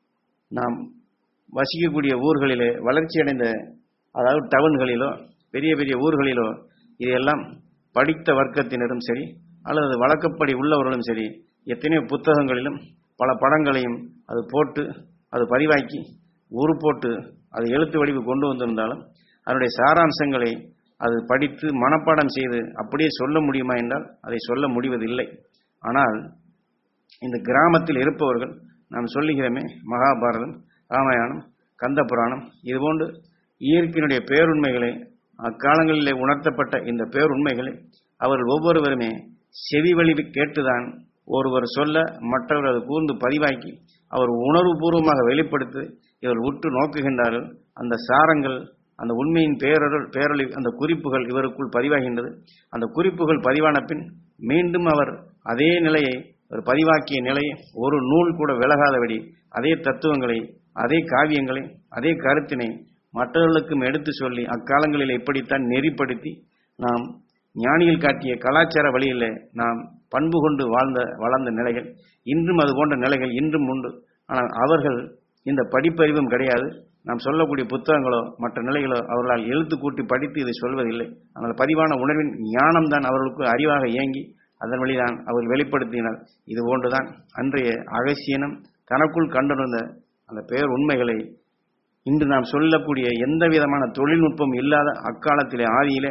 நாம் வசிக்கக்கூடிய ஊர்களிலே வளர்ச்சியடைந்த அதாவது டவுன்களிலோ பெரிய பெரிய ஊர்களிலோ இதையெல்லாம் படித்த வர்க்கத்தினரும் சரி அல்லது வழக்கப்படி உள்ளவர்களும் சரி எத்தனையோ புத்தகங்களிலும் பல படங்களையும் அது போட்டு அது பதிவாக்கி ஊறு போட்டு அது எழுத்து வடிவு கொண்டு வந்திருந்தாலும் அதனுடைய சாராம்சங்களை அது படித்து மனப்பாடம் செய்து அப்படியே சொல்ல முடியுமா என்றால் அதை சொல்ல முடிவதில்லை. ஆனால் இந்த கிராமத்தில் இருப்பவர்கள் நாம் சொல்லுகிறோமே மகாபாரதம் ராமாயணம் கந்த புராணம் இதுபோன்று இயற்கையினுடைய பேருண்மைகளை அக்காலங்களிலே உணர்த்தப்பட்ட இந்த பேருண்மைகளை அவர்கள் ஒவ்வொருவருமே செவி வழி கேட்டுதான் ஒருவர் சொல்ல மற்றவர் அது கூர்ந்து பதிவாக்கி அவர் உணர்வுபூர்வமாக வெளிப்படுத்தி இவர் உற்று நோக்குகின்றார்கள். அந்த சாரங்கள் அந்த உண்மையின் பேரொருள் பேரொளி அந்த குறிப்புகள் இவருக்குள் பதிவாகின்றது. அந்த குறிப்புகள் பதிவான பின் மீண்டும் அவர் அதே நிலையை ஒரு பதிவாக்கிய நிலையை ஒரு நூல் கூட விலகாதபடி அதே தத்துவங்களை அதே காவியங்களை அதே கருத்தினை மற்றவர்களுக்கும் எடுத்து சொல்லி அக்காலங்களில் இப்படித்தான் நெறிப்படுத்தி நாம் ஞானிகள் காட்டிய கலாச்சார வழியில் நாம் பண்பு கொண்டு வாழ்ந்த வளர்ந்த நிலைகள் இன்றும் அது போன்ற நிலைகள் இன்றும் உண்டு. ஆனால் அவர்கள் இந்த படிப்பறிவும் கிடையாது. நாம் சொல்லக்கூடிய புத்தகங்களோ மற்ற நிலைகளோ அவர்களால் எழுத்து கூட்டி படித்து இதை சொல்வதில்லை. ஆனால் பதிவான உணர்வின் ஞானம்தான் அவர்களுக்கு அறிவாக இயங்கி அதன் வழிதான் அவர் வெளிப்படுத்தினார். இது போன்றுதான் அன்றைய அகசியனும் தனக்குள் கண்டுணர்ந்த அந்த பெயர் உண்மைகளை இன்று நாம் சொல்லக்கூடிய எந்த விதமான தொழில்நுட்பம் இல்லாத அக்காலத்திலே ஆதியிலே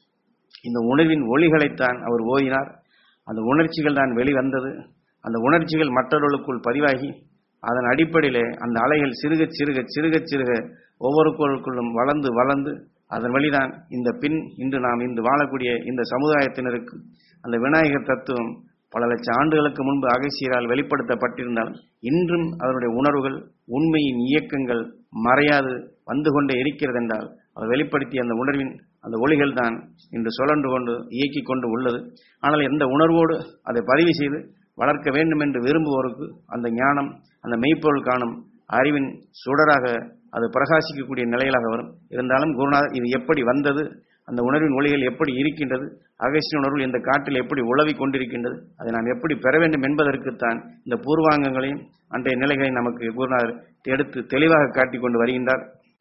இந்த உணர்வின் ஒளிகளைத்தான் அவர் ஓதினார். அந்த உணர்ச்சிகள் தான் வெளிவந்தது. அந்த உணர்ச்சிகள் மற்றவர்களுக்குள் பதிவாகி அதன் அடிப்படையிலே அந்த அலைகள் சிறுக சிறுக சிறுக சிறுக ஒவ்வொருவருக்குள்ளும் வளர்ந்து வளர்ந்து அதன் வழிதான் இந்த பின் இன்று நாம் இன்று வாழக்கூடிய இந்த சமுதாயத்தினருக்கு அந்த விநாயகர் தத்துவம் பல லட்சம் ஆண்டுகளுக்கு முன்பு அகசியரால் வெளிப்படுத்தப்பட்டிருந்தாலும் இன்றும் அதனுடைய உணர்வுகள் உண்மையின் இயக்கங்கள் மறையாது வந்து கொண்டே இருக்கிறது என்றால் அவர் வெளிப்படுத்திய அந்த உணர்வின் அந்த ஒளிகள் தான் இன்று சுழன்று கொண்டு இயக்கி கொண்டு உள்ளது. ஆனால் எந்த உணர்வோடு அதை பதிவு செய்து வளர்க்க வேண்டும் என்று விரும்புவோருக்கு அந்த ஞானம் அந்த மெய்ப்பொருள் காணும் அறிவின் சுடராக அது பிரகாசிக்கக்கூடிய நிலையிலாக வரும். இருந்தாலும் குருநாதர் இது எப்படி வந்தது, அந்த உணர்வின் ஒளிகள் எப்படி இருக்கின்றது, அகசிய உணர்வு இந்த காற்றில் எப்படி உழவி கொண்டிருக்கின்றது, அதை நாம் எப்படி பெற வேண்டும் என்பதற்குத்தான் இந்த பூர்வாங்கங்களையும் அன்றைய நிலைகளையும் நமக்கு குருநாதர் எடுத்து தெளிவாக காட்டிக் கொண்டு வருகின்றார்.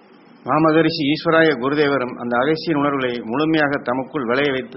மாமகரிஷி ஈஸ்வராய குருதேவரும் அந்த அகசிய உணர்வுகளை முழுமையாக தமக்குள் விளைய வைத்து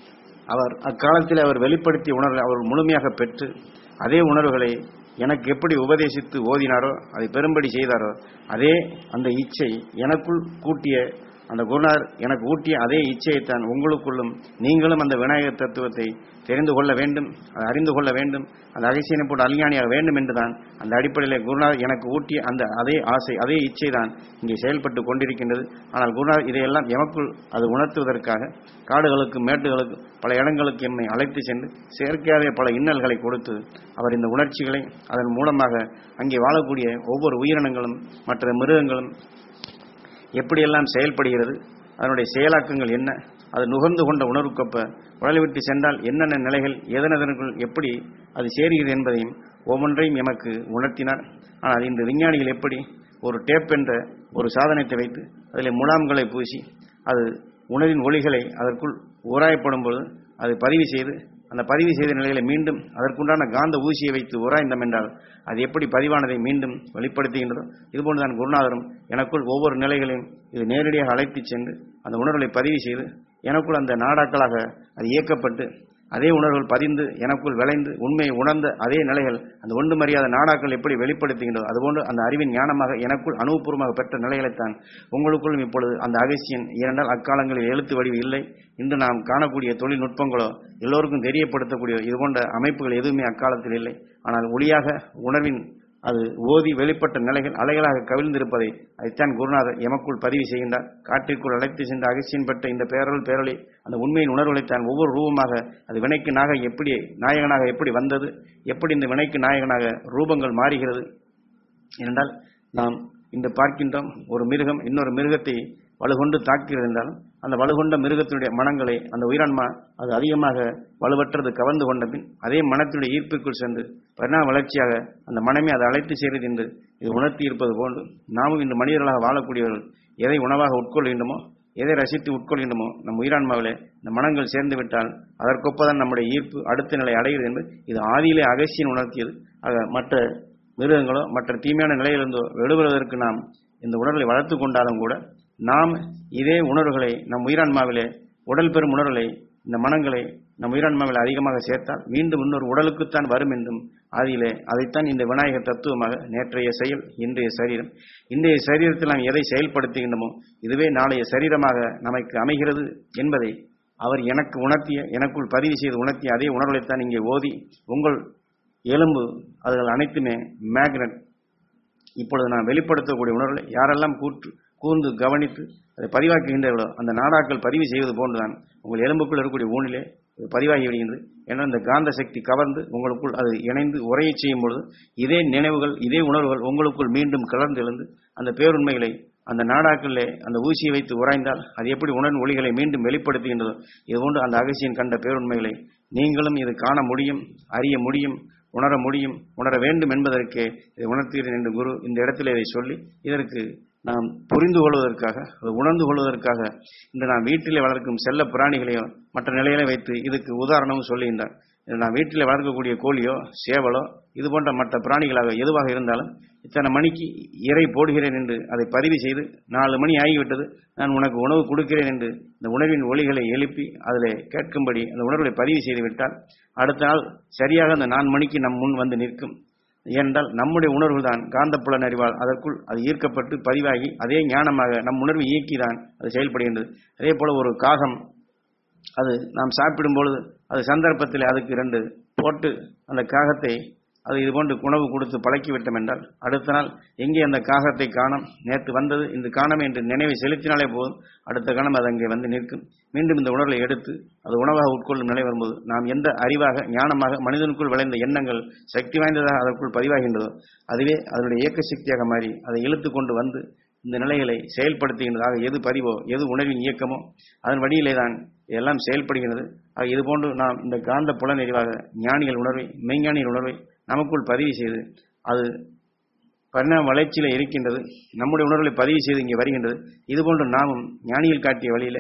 அவர் அக்காலத்தில் அவர் வெளிப்படுத்திய உணர்வை அவர் முழுமையாக பெற்று அதே உணர்வுகளை எனக்கு எப்படி உபதேசித்து ஓதினாரோ அதை பெரும்படி செய்தாரோ அதே அந்த இச்சை எனக்குள் கூட்டிய அந்த குருநாதர் எனக்கு ஊட்டிய அதே இச்சையைத்தான் உங்களுக்குள்ளும் நீங்களும் அந்த விநாயகர் தத்துவத்தை தெரிந்து கொள்ள வேண்டும், அதை அறிந்து கொள்ள வேண்டும், அந்த அகசியனை போட்டு அஞ்ஞானியாக வேண்டும் என்றுதான் அந்த அடிப்படையில் குருநாதர் எனக்கு ஊட்டிய அந்த அதே ஆசை அதே இச்சை தான் இங்கே செயல்பட்டு கொண்டிருக்கின்றது. ஆனால் குருநாதர் இதையெல்லாம் எமக்குள் அது உணர்த்துவதற்காக காடுகளுக்கு மேட்டுகளுக்கு பல இடங்களுக்கு எம்மை அழைத்து சென்று செயற்கையாகவே பல இன்னல்களை கொடுத்து அவர் இந்த உணர்ச்சிகளை அதன் மூலமாக அங்கே வாழக்கூடிய ஒவ்வொரு உயிரினங்களும் மற்ற மிருகங்களும் எப்படியெல்லாம் செயல்படுகிறது, அதனுடைய செயலாக்கங்கள் என்ன, அது நுகர்ந்து கொண்ட உணர்வுக்கொப்ப உடலை விட்டு சென்றால் என்னென்ன நிலைகள் எதனதனுக்குள் எப்படி அது சேருகிறது என்பதையும் ஒவ்வொன்றையும் எமக்கு உணர்த்தினார். ஆனால் இந்த விஞ்ஞானிகள் எப்படி ஒரு டேப் என்ற ஒரு சாதனத்தை வைத்து அதில் முலாம்களை பூசி அது உணவின் ஒளிகளை அதற்குள் உராயப்படும் பொழுது அது பதிவு செய்து அந்த பதிவு செய்த நிலையில மீண்டும் அதற்குண்டான காந்த ஊசியை வைத்து உராய்ந்தம் என்றால் அது எப்படி பதிவானதை மீண்டும் வெளிப்படுத்துகின்றதோ இதுபோன்றுதான் குருநாதரும் எனக்குள் ஒவ்வொரு நிலைகளையும் இது நேரடியாக அழைத்து சென்று அந்த உணர்வுகளை பதிவு செய்து எனக்குள் அந்த நாடாக்களாக அது இயக்கப்பட்டு அதே உணர்வுகள் பதிந்து எனக்குள் விளைந்து உண்மையை உணர்ந்த அதே நிலைகள் அந்த ஒன்று மரியாத நாடாக்கள் எப்படி வெளிப்படுத்துகின்றதோ அதுபோன்று அந்த அறிவின் ஞானமாக எனக்குள் அனுபவபூர்வமாக பெற்ற நிலைகளைத்தான் உங்களுக்குள்ளும் இப்பொழுது அந்த அகசியன் இரண்டால் அக்காலங்களில் எழுத்து வடிவு இல்லை. இன்று நாம் காணக்கூடிய தொழில்நுட்பங்களோ எல்லோருக்கும் தெரியப்படுத்தக்கூடிய இதுபோன்ற அமைப்புகள் எதுவுமே அக்காலத்தில் இல்லை. ஆனால் ஒளியாக உணர்வின் அது ஓதி வெளிப்பட்ட நிலைகள் அலைகளாக கவிழ்ந்திருப்பதை அதைத்தான் குருநாதர் எமக்குள் பதிவு செய்கின்றார். காற்றிற்குள் அழைத்து சென்ற அகசியன் பெற்ற இந்த பேரல் பேரலை அந்த உண்மையின் உணர்வுகளைத்தான் ஒவ்வொரு ரூபமாக அது வினைக்கு நாக எப்படி நாயகனாக எப்படி வந்தது, எப்படி இந்த வினைக்கு நாயகனாக ரூபங்கள் மாறுகிறது என்றால் நாம் இன்று பார்க்கின்றோம். ஒரு மிருகம் இன்னொரு மிருகத்தை வலுகொண்டு தாக்குகிறது என்றாலும் அந்த வலுகொண்ட மிருகத்தினுடைய மனங்களை அந்த உயிரான்மா அது அதிகமாக வலுவற்றது கவர்ந்து கொண்ட பின் அதே மனத்தினுடைய ஈர்ப்புக்குள் சென்று பரிணாம வளர்ச்சியாக அந்த மனமே அதை அழைத்து செய்கிறது என்று இது உணர்த்தி இருப்பது போன்று நாமும் இந்த மனிதர்களாக வாழக்கூடியவர்கள் எதை உணவாக உட்கொள்கின்றமோ எதை ரசித்து உட்கொள்கின்றமோ நம் உயிரான்மாவிலே இந்த மனங்கள் சேர்ந்து விட்டால் அதற்கொப்பதான் நம்முடைய ஈர்ப்பு அடுத்த நிலை அடைகிறது என்று இது ஆதியிலே அகசியன் உணர்த்தியது. ஆக மற்ற மிருகங்களோ மற்ற தீமையான நிலையிலிருந்தோ வெளிவருவதற்கு நாம் இந்த உணர்வை வளர்த்து கொண்டாலும் கூட நாம் இதே உணர்வுகளை நம் உயிரான்மாவிலே உடல் பெறும் உணர்வுகளை இந்த மனங்களை நம் உயிரான்மாவில் அதிகமாக சேர்த்தால் மீண்டும் இன்னொரு உடலுக்குத்தான் வரும் என்றும் ஆதியிலே அதைத்தான் இந்த விநாயகர் தத்துவமாக நேற்றைய செயல் இன்றைய சரீரம் இன்றைய சரீரத்தில் நாம் எதை செயல்படுத்துகின்றமோ இதுவே நாளைய சரீரமாக நமக்கு அமைகிறது என்பதை அவர் எனக்கு உணர்த்திய எனக்குள் பதிவு செய்து உணர்த்திய அதே உணர்வுகளைத்தான் இங்கே ஓதி உங்கள் எலும்பு அதுகள் அனைத்துமே மேக்னட் இப்பொழுது நான் வெளிப்படுத்தக்கூடிய உணர்வுகளை யாரெல்லாம் கூற்று கூர்ந்து கவனித்து அதை பதிவாக்குகின்றவர்களோ அந்த நாடாக்கள் பதிவு செய்வது போன்றுதான் உங்கள் எலும்புக்குள் இருக்கக்கூடிய ஊனிலே பதிவாகி விடுகின்றது. ஏன்னா இந்த காந்த சக்தி கவர்ந்து உங்களுக்குள் அது இணைந்து உரையை செய்யும் பொழுது இதே நினைவுகள் இதே உணர்வுகள் உங்களுக்குள் மீண்டும் கலர்ந்து எழுந்து அந்த பேருண்மைகளை அந்த நாடாக்களிலே அந்த ஊசியை வைத்து உராய்ந்தால் அது எப்படி உணர்வு ஒளிகளை மீண்டும் வெளிப்படுத்துகின்றதோ இதுபோன்று அந்த அகசியன் கண்ட பேருண்மைகளை நீங்களும் இது காண முடியும், அறிய முடியும், உணர முடியும், உணர வேண்டும் என்பதற்கு இதை உணர்த்துகிறேன் என்று குரு இந்த இடத்துல இதை சொல்லி இதற்கு நாம் புரிந்து கொள்வதற்காக உணர்ந்து கொள்வதற்காக இன்று நாம் வீட்டிலே வளர்க்கும் செல்ல பிராணிகளையோ மற்ற நிலையில வைத்து இதுக்கு உதாரணமும் சொல்லுகின்றார். நான் வீட்டில் வளர்க்கக்கூடிய கோழியோ சேவலோ இது போன்ற மற்ற பிராணிகளாக எதுவாக இருந்தாலும் இத்தனை மணிக்கு இறை போடுகிறேன் என்று அதை பதிவு செய்து நாலு மணி ஆகிவிட்டது நான் உனக்கு உணவு கொடுக்கிறேன் என்று இந்த உணவின் ஒலிகளை எழுப்பி அதில் கேட்கும்படி அந்த உணர்வுகளை பதிவு செய்து விட்டால் அடுத்த நாள் சரியாக அந்த நான்கு மணிக்கு நம் முன் வந்து நிற்கும். ஏனென்றால் நம்முடைய உணர்வு தான் காந்தப்புலன் அறிவால் அதற்குள் அது ஈர்க்கப்பட்டு பதிவாகி அதே ஞானமாக நம் உணர்வு இயக்கிதான் அது செயல்படுகின்றது. அதே போல ஒரு காகம் அது நாம் சாப்பிடும் பொழுது அது சந்தர்ப்பத்தில் அதுக்கு இரண்டு போட்டு அந்த காகத்தை அது இதுபோன்று உணவு கொடுத்து பழக்கிவிட்டோம் என்றால் அடுத்த நாள் எங்கே அந்த காகத்தை காணோம், நேற்று வந்தது இந்த காணம் என்று நினைவை செலுத்தினாலே போதும், அடுத்த காலம் அது அங்கே வந்து நிற்கும். மீண்டும் இந்த உணர்வை எடுத்து அது உணவாக உட்கொள்ளும் நிலை வரும்போது நாம் எந்த அறிவாக ஞானமாக மனிதனுக்குள் விளைந்த எண்ணங்கள் சக்தி வாய்ந்ததாக அதற்குள் பதிவாகின்றதோ அதுவே அதனுடைய இயக்க சக்தியாக மாறி அதை இழுத்து கொண்டு வந்து இந்த நிலைகளை செயல்படுத்துகின்றதாக எது பதிவோ எது உணர்வின் இயக்கமோ அதன் வழியிலே தான் எல்லாம் செயல்படுகிறது. ஆக இதுபோன்று நாம் இந்த காந்த புலனறிவாக ஞானிகள் உணர்வை மெய்ஞானிகள் உணர்வை நமக்குள் பதிவு செய்து அது பரிணாம வளர்ச்சியில் இருக்கின்றது. நம்முடைய உணர்வுகளை பதிவு செய்து இங்கே வருகின்றது. இதுபோன்று நாமும் ஞானிகள் காட்டிய வழியில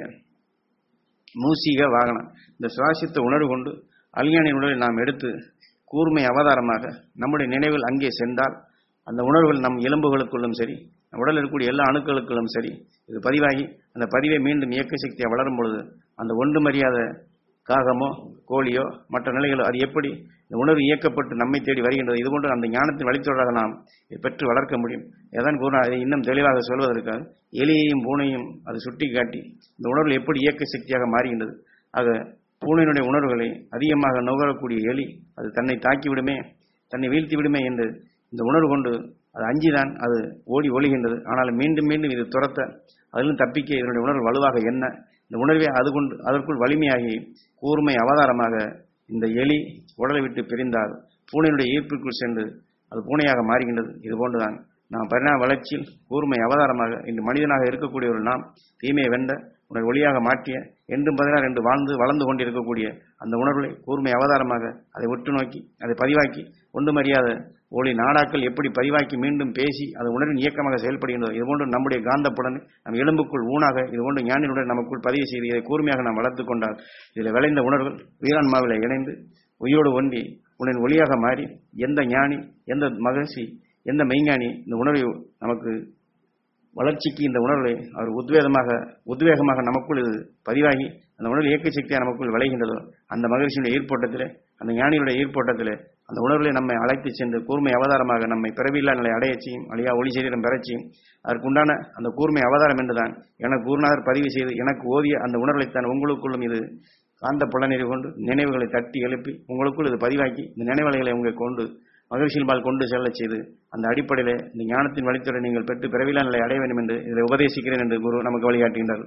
மூசிக வாகனம் இந்த சுவாசித்த உணர்வு கொண்டு அல்ஞானியின் உணர்வை நாம் எடுத்து கூர்மை அவதாரமாக நம்முடைய நினைவில் அங்கே சென்றால் அந்த உணர்வுகள் நம் எலும்புகளுக்குள்ளும் சரி உடலில் இருக்கக்கூடிய எல்லா அணுக்களுக்குள்ளும் சரி இது பதிவாகி அந்த பதிவை மீண்டும் இயக்க சக்தியாக வளரும் பொழுது அந்த ஒன்று மரியாத காகமோ கோழியோ மற்ற நிலைகளோ அது எப்படி இந்த உணர்வு இயக்கப்பட்டு நம்மை தேடி வருகின்றது. இதுபோன்று அந்த ஞானத்தின் வழித்தொடராக நாம் பெற்று வளர்க்க முடியும். எதான் கூற அதை இன்னும் தெளிவாக சொல்வதற்காக எலியையும் பூனையும் அது சுட்டி காட்டி இந்த உணர்வு எப்படி இயக்க சக்தியாக மாறுகின்றது. ஆக பூனையினுடைய உணர்வுகளை அதிகமாக நுகரக்கூடிய எலி அது தன்னை தாக்கிவிடுமே தன்னை வீழ்த்தி விடுமே என்று இந்த உணர்வு கொண்டு அது அஞ்சிதான் அது ஓடி ஒழிகின்றது. ஆனால் மீண்டும் மீண்டும் இது துரத்த அதிலும் தப்பிக்க இதனுடைய உணர்வு வலுவாக என்ன இந்த உணர்வை அது கொண்டு அதற்குள் வலிமையாகி கூர்மை அவதாரமாக இந்த எலி உடலை விட்டு பிரிந்தால் பூனையினுடைய ஈர்ப்பிற்குள் சென்று அது பூனையாக மாறுகின்றது. இதுபோன்றுதான் நாம் பரிணாம வளர்ச்சியில் கூர்மை அவதாரமாக இன்று மனிதனாக இருக்கக்கூடிய ஒரு நாம் தீமையை வென்ற உணர்வு ஒளியாக மாற்றிய என்றும் பதினாறு என்று வாழ்ந்து வளர்ந்து கொண்டிருக்கக்கூடிய அந்த உணர்வுகளை கூர்மை அவதாரமாக அதை உற்று நோக்கி அதை பதிவாக்கி ஒன்றும் அறியாத ஒளி நாடாக்கள் எப்படி பதிவாக்கி மீண்டும் பேசி அது உணர்வின் இயக்கமாக செயல்படுகின்றதோ இதுபோன்று நம்முடைய காந்தப்புடன் நம் எலும்புக்குள் ஊனாக இதுபோன்று ஞானியுடன் நமக்குள் பதிவு செய்து இதை கூர்மையாக நாம் வளர்த்துக் கொண்டால் இதில் விளைந்த உணர்வுகள் வீரான்மாவில் இணைந்து உயிரோடு ஒன்றி உன்னின் ஒளியாக மாறி எந்த ஞானி எந்த மகிழ்ச்சி எந்த மெய்ஞானி இந்த உணர்வை நமக்கு வளர்ச்சிக்கு இந்த உணர்வை அவர் உத்வேகமாக உத்வேகமாக நமக்குள் இது பதிவாகி அந்த உணர்வு இயக்க சக்தியாக நமக்குள் விளைகின்றதோ அந்த மகிழ்ச்சியுடைய ஈர்ப்போட்டத்திலே அந்த ஞானியுடைய ஈர்ப்போட்டத்திலே அந்த உணர்வுகளை நம்மை அழைத்து சென்று கூர்மை அவதாரமாக நம்மை பிறவில்லா நிலை அடையச்சியும் அழியா ஒளி சரீரம் பெறச்சியும் அதற்குண்டான அந்த கூர்மை அவதாரம் என்றுதான் எனக்கு குருநாதர் பதிவு செய்து எனக்கு ஓதிய அந்த உணர்வைத்தான் உங்களுக்குள்ளும் இது காந்த புலனறிவு கொண்டு நினைவுகளை தட்டி எழுப்பி உங்களுக்குள் இது பதிவாக்கி இந்த நினைவலைகளை உங்களை கொண்டு மகிழ்ச்சியின்பால் கொண்டு செல்ல செய்து அந்த அடிப்படையிலே இந்த ஞானத்தின் வழித்துறை நீங்கள் பெற்று பிறவிலா நிலை அடைய வேண்டும் என்று இதை உபதேசிக்கிறேன் என்று குரு நமக்கு வழிகாட்டுகின்றார்.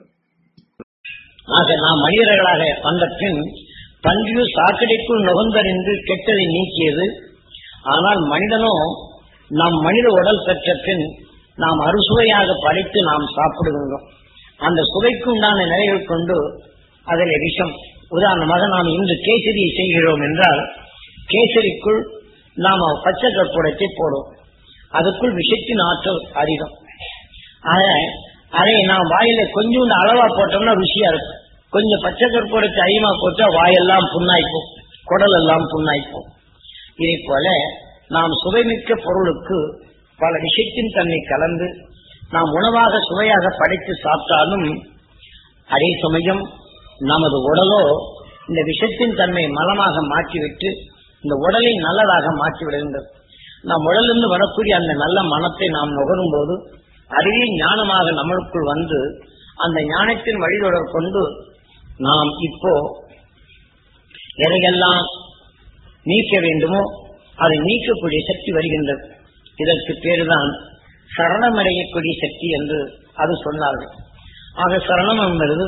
ஆக நாம் மனிதர்களாக வந்த பின் பன்று சாக்கடைக்குள் நுகர்ந்தறிந்து கெட்டதை நீக்கியது. ஆனால் மனிதனோ நாம் மனித உடல் பெற்ற பின் நாம் அறுசுவையாக படைத்து நாம் சாப்பிடுகின்றோம். அந்த சுவைக்கு உண்டான நிலைகள் கொண்டு அதில் விஷம். உதாரணமாக நாம் இன்று கேசரி செய்கிறோம் என்றால் கேசரிக்குள் நாம் பச்சை கற்பூரத்தை போடுவோம். அதுக்குள் விஷத்தின் ஆற்றல் அதிகம். அதை நாம் வாயில கொஞ்சம் அளவா போட்டோம்னா ருசியா இருக்கும். கொஞ்சம் பச்சை கற்பூரத்தை அதிகமா போட்டா வாயெல்லாம் புண்ணாய்க்கும், குடல் எல்லாம் புண்ணாய்க்கும். இதே போல நாம் சுவைமிக்க பொருளுக்கு பல விஷத்தின் தன்மை கலந்து நாம் உணவாக சுவையாக படைத்து சாப்பிட்டாலும் அதே சமயம் நமது உடலோ இந்த விஷத்தின் தன்மை மலமாக மாற்றிவிட்டு இந்த உடலை நல்லதாக மாற்றி விடுகின்றது. நம் உடலிருந்து வரக்கூடிய அந்த நல்ல மனத்தை நாம் நுகரும் போது அதுவே ஞானமாக நம்மளுக்குள் வந்து அந்த ஞானத்தின் வழிதொடர் கொண்டு நாம் இப்போ எதையெல்லாம் நீக்க வேண்டுமோ அதை நீக்கக்கூடிய சக்தி வருகின்றது. இதற்கு பேருதான் சரணமடையக்கூடிய சக்தி என்று அது சொன்னார்கள். ஆக சரணம் என்பது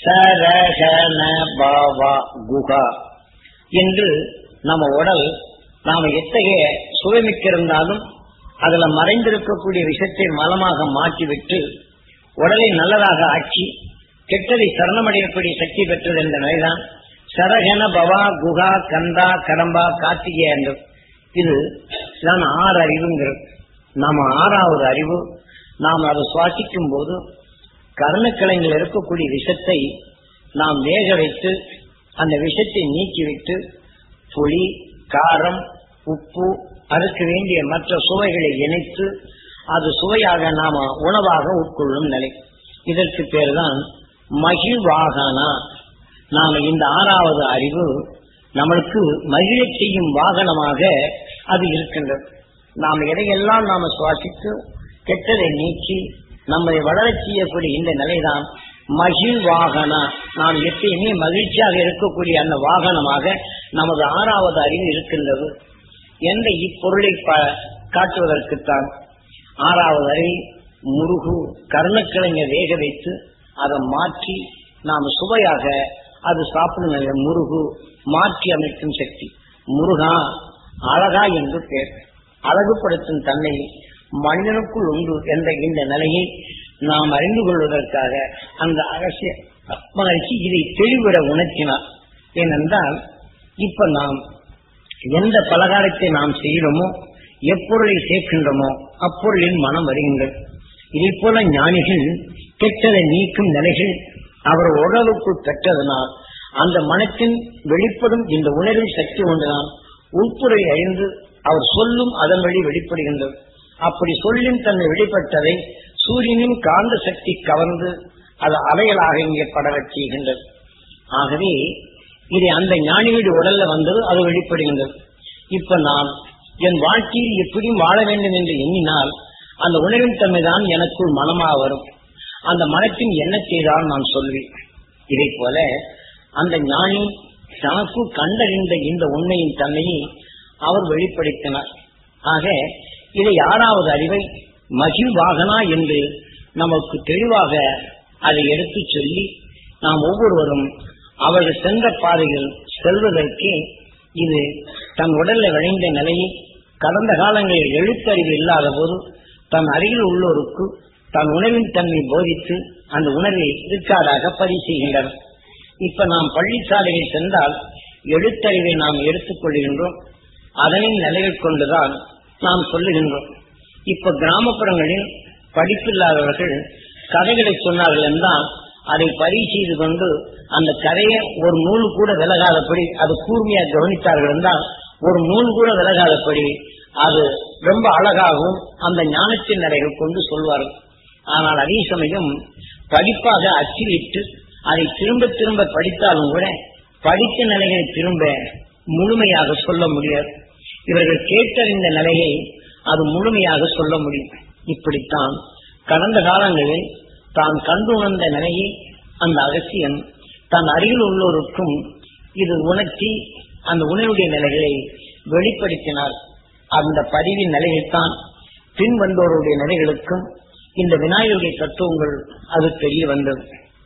சரண பாவா குகா என்று நம்ம உடல் நாம எத்தகைய சுவைமிக்க இருந்தாலும் அதுல மறைந்திருக்கக்கூடிய விஷத்தை மலமாக மாற்றிவிட்டு உடலை நல்லதாக ஆக்கி கெட்டதை சரணமடையக்கூடிய சக்தி பெற்றது என்ற நிலைதான் சரகன பவா குகா கந்தா கடம்பா கார்த்திகே என்று. இது தான் ஆறு அறிவுங்கிறது. நாம ஆறாவது அறிவு நாம் அதை சுவாசிக்கும் போது கருணக்கிழங்கில் இருக்கக்கூடிய விஷத்தை நாம் வேக வைத்து அந்த விஷத்தை நீக்கிவிட்டு புளி, காரம், உப்பு, அதற்கு வேண்டிய மற்ற சுவைகளை இணைத்து அது சுவையாக நாம உணவாக உட்கொள்ளும் நிலை. இதற்கு பேர்தான் மகிழ்வாகனா. நாம இந்த ஆறாவது அறிவு நம்மளுக்கு மகிழ செய்யும் வாகனமாக அது இருக்கின்றது. நாம் எதையெல்லாம் நாம சுவாசித்து கெட்டதை நீக்கி நம்மை வளரச் செய்யக்கூடிய இந்த நிலைதான் மகிழ்வாகனா. நாம் எப்பயுமே மகிழ்ச்சியாக இருக்கக்கூடிய அந்த வாகனமாக நமது ஆறாவது அறிவு இருக்கின்றது என்ற இப்பொருளை காட்டுவதற்குத்தான் ஆறாவது அறிவு முருகு கருணக்கிழங்க வேக வைத்து அதை மாற்றி நாம் சுவையாக அது சாப்பிடும் முருகு மாற்றி அமைக்கும் சக்தி. முருகா அழகா என்று பெயர். அழகுபடுத்தும் தன்மை மனிதனுக்குள் உண்டு என்ற இந்த நிலையை நாம் அறிந்து கொள்வதற்காக அந்த அகசிய மகிழ்ச்சி இதை தெளிவிட உணர்த்தினார். ஏனென்றால் இப்ப நாம் எந்த பலகாரத்தை நாம் செய்கிறோமோ எப்பொருளை சேர்க்கின்றோமோ அப்பொருளின் மனம் வருகின்றது. இதை போல ஞானிகள் கெட்டதை நீக்கும் நிலைகள் அவர் உடலுக்குள் பெற்றதனால் அந்த மனத்தின் வெளிப்படும் இந்த உணர்வின் சக்தி ஒன்றுதான் உள்புறை அறிந்து அவர் சொல்லும் அதன் வழி வெளிப்படுகின்றது. அப்படி சொல்லின் தன்னை வெளிப்பட்டதை சூரியனின் காந்த சக்தி கவர்ந்து அது அலைகளாக இங்கே படரச் செய்கின்றது. ஆகவே இது அந்த ஞானியுடைய உடல்ல வந்தது அது வெளிப்படுகின்றது. இப்ப நான் என் வாழ்க்கையில் எப்படியும் வாழ வேண்டும் என்று எண்ணினால் அந்த உணர்வின் தன்மைதான் எனக்குள் மனமாக வரும். அந்த மனத்தின் எண்ணத்தை தான் நான் சொல்வேன். இதை போல அந்த ஞானி தனக்கு கண்டறிந்த இந்த உண்மையின் தன்மையை அவர் வெளிப்படுத்தினார். ஆக இதை ஆறாவது அறிவை மகிழ்வாகனா என்று நமக்கு தெளிவாக அதை எடுத்து சொல்லி நாம் ஒவ்வொருவரும் அவர்கள் சென்ற பாதையில் செல்வதற்கு இது தன் உடல்ல விளைந்த நிலையை கடந்த காலங்களில் எழுத்தறிவு இல்லாத போது தன் அருகில் உள்ளோருக்கு தன் உணர்வின் தன்மை போதித்து அந்த உணர்வை இருக்காதாக பதிவு செய்கின்றனர். இப்ப நாம் பள்ளிச்சாலையில் சென்றால் எழுத்தறிவை நாம் எடுத்துக் கொள்கின்றோம். அதனின் நிலையில் கொண்டுதான் நாம் சொல்லுகின்றோம். இப்ப கிராமப்புறங்களில் படிப்பில்லாதவர்கள் கதைகளை சொன்னார்கள் என்றால் அதை பதிவு செய்து கொண்டு அந்த கதையை ஒரு நூல் கூட விலகாதபடி அது கூர்மையாக கவனித்தார்கள் என்றால் ஒரு நூல் கூட விலகாதபடி அது ரொம்ப அழகாகவும் அந்த ஞானத்தின் நிலைகள் கொண்டு சொல்வார்கள். ஆனால் அதே சமயம் படிப்பாக அச்சிலிட்டு அதை திரும்ப திரும்ப படித்தாலும் கூட படித்த நிலையை திரும்ப முழுமையாக சொல்ல முடியாது. இவர்கள் கேட்டறிந்த நிலையை அது முழுமையாக சொல்ல முடியும். இப்படித்தான் கடந்த காலங்களில் தான் கண்டு உணர்ந்த நிலையை அந்த அகசியம் தன் அருகில் உள்ளோருக்கும் இது உணர்த்தி அந்த உணர்வுடைய நிலைகளை வெளிப்படுத்தினார். அந்த பதிவின் நிலையைத்தான் பின் வந்தோருடைய நிலைகளுக்கும் இந்த விநாயகருடைய தத்துவங்கள் அது தெரிய வந்தது.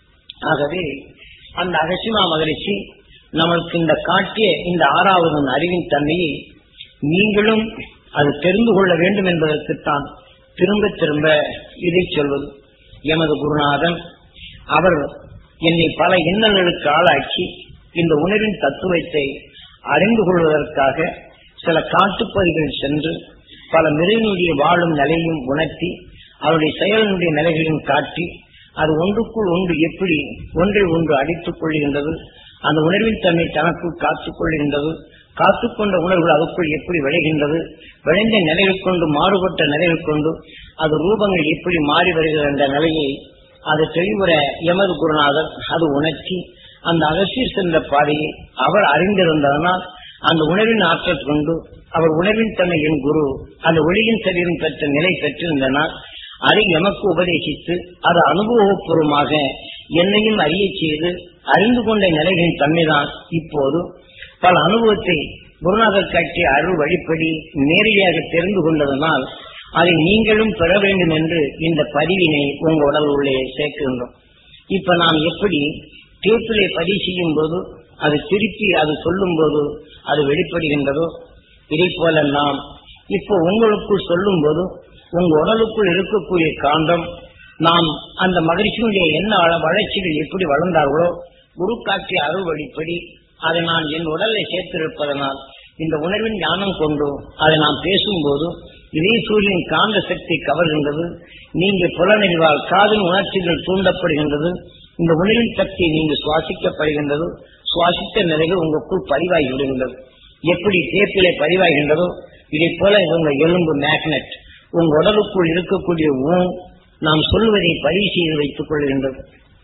ஆகவே அந்த அகசிமா மகரிஷி நமக்கு இந்த காட்டிய இந்த ஆறாவது அறிவின் தன்மையை நீங்களும் அது தெரிந்து கொள்ள வேண்டும் என்பதற்குத்தான் திரும்ப திரும்ப இதை சொல்வது. எமது குருநாதன் அவர் என்னை பல எண்ணங்களுக்கு ஆளாக்கி இந்த உணர்வின் தத்துவத்தை அறிந்து கொள்வதற்காக சில காட்டுப்பகுதிகள் சென்று பல மிருகனுடைய வாழும் நிலையும் உணர்த்தி அவருடைய செயலினுடைய நிலைகளையும் காட்டி அது ஒன்றுக்குள் ஒன்று எப்படி ஒன்றை ஒன்று அடித்துக் கொள்கின்றது, அந்த உணர்வின் தன்மை தனக்குள் காத்துக் கொள்கின்றது, காத்துக்கொண்ட உணர்வுகள் அதுக்குள் எப்படி விளைகின்றது, விளைந்த நிலைகள் கொண்டு மாறுபட்ட நிலைகள் கொண்டு அது ரூபங்கள் எப்படி மாறி வருகிறது என்ற நிலையை அது தெளிவுற எமது குருநாதர் அது உணர்த்தி அந்த அகசியர் சென்ற பாதையை அவர் அறிந்திருந்ததனால் அந்த உணர்வின் ஆற்றல் கொண்டு அவர் உணர்வின் தன்மை என் குரு அந்த ஒளியின் சரீரம் பெற்ற நிலை பெற்றிருந்தனால் அதை எமக்கு உபதேசித்து அது அனுபவபூர்வமாக என்னையும் அறிய செய்து அறிந்து கொண்ட நிலைகளின் தன்மைதான் இப்போது பல அனுபவத்தை குருநாதர் காட்டிய அருள் வழிப்படி நேரடியாக தெரிந்து கொண்டதனால் அதை நீங்களும் பெற வேண்டும் என்று இந்த பதிவினை உங்க உடல் உள்ளே சேர்க்கின்றோம். இப்ப நாம் எப்படி டேப்பிலே பதிவு செய்யும் போது அது திருப்பி அது சொல்லும் போது அது வெளிப்படுகின்றதோ இதை போல நாம் இப்போ உங்களுக்குள் சொல்லும் போது உங்க உடலுக்குள் இருக்கக்கூடிய காந்தம் நாம் அந்த மகிழ்ச்சியுடைய என்ன வளர்ச்சிகள் எப்படி வளர்ந்தார்களோ குரு காட்டிய அருள் வழிப்படி அதை நான் என் உடலை சேர்த்திருப்பதனால் இந்த உணர்வின் ஞானம் கொண்டு அதை நாம் பேசும்போது இதே சூரியன் காந்த சக்தி கவர்கின்றது. நீங்க புலனறிவால் காதின் உணர்ச்சிகள் தூண்டப்படுகின்றது. இந்த உணர்வின் சக்தி நீங்க சுவாசிக்கப்படுகின்றது. சுவாசித்த நிலைகள் உங்களுக்குள் பதிவாகி விடுகின்றது. எப்படி டேப்பிலே பதிவாகின்றதோ இதை போல உங்க எலும்பு மேக்னெட் உங்க உடலுக்குள் இருக்கக்கூடிய ஊன் நாம் சொல்வதை பதிவு செய்து வைத்துக் கொள்கின்றது.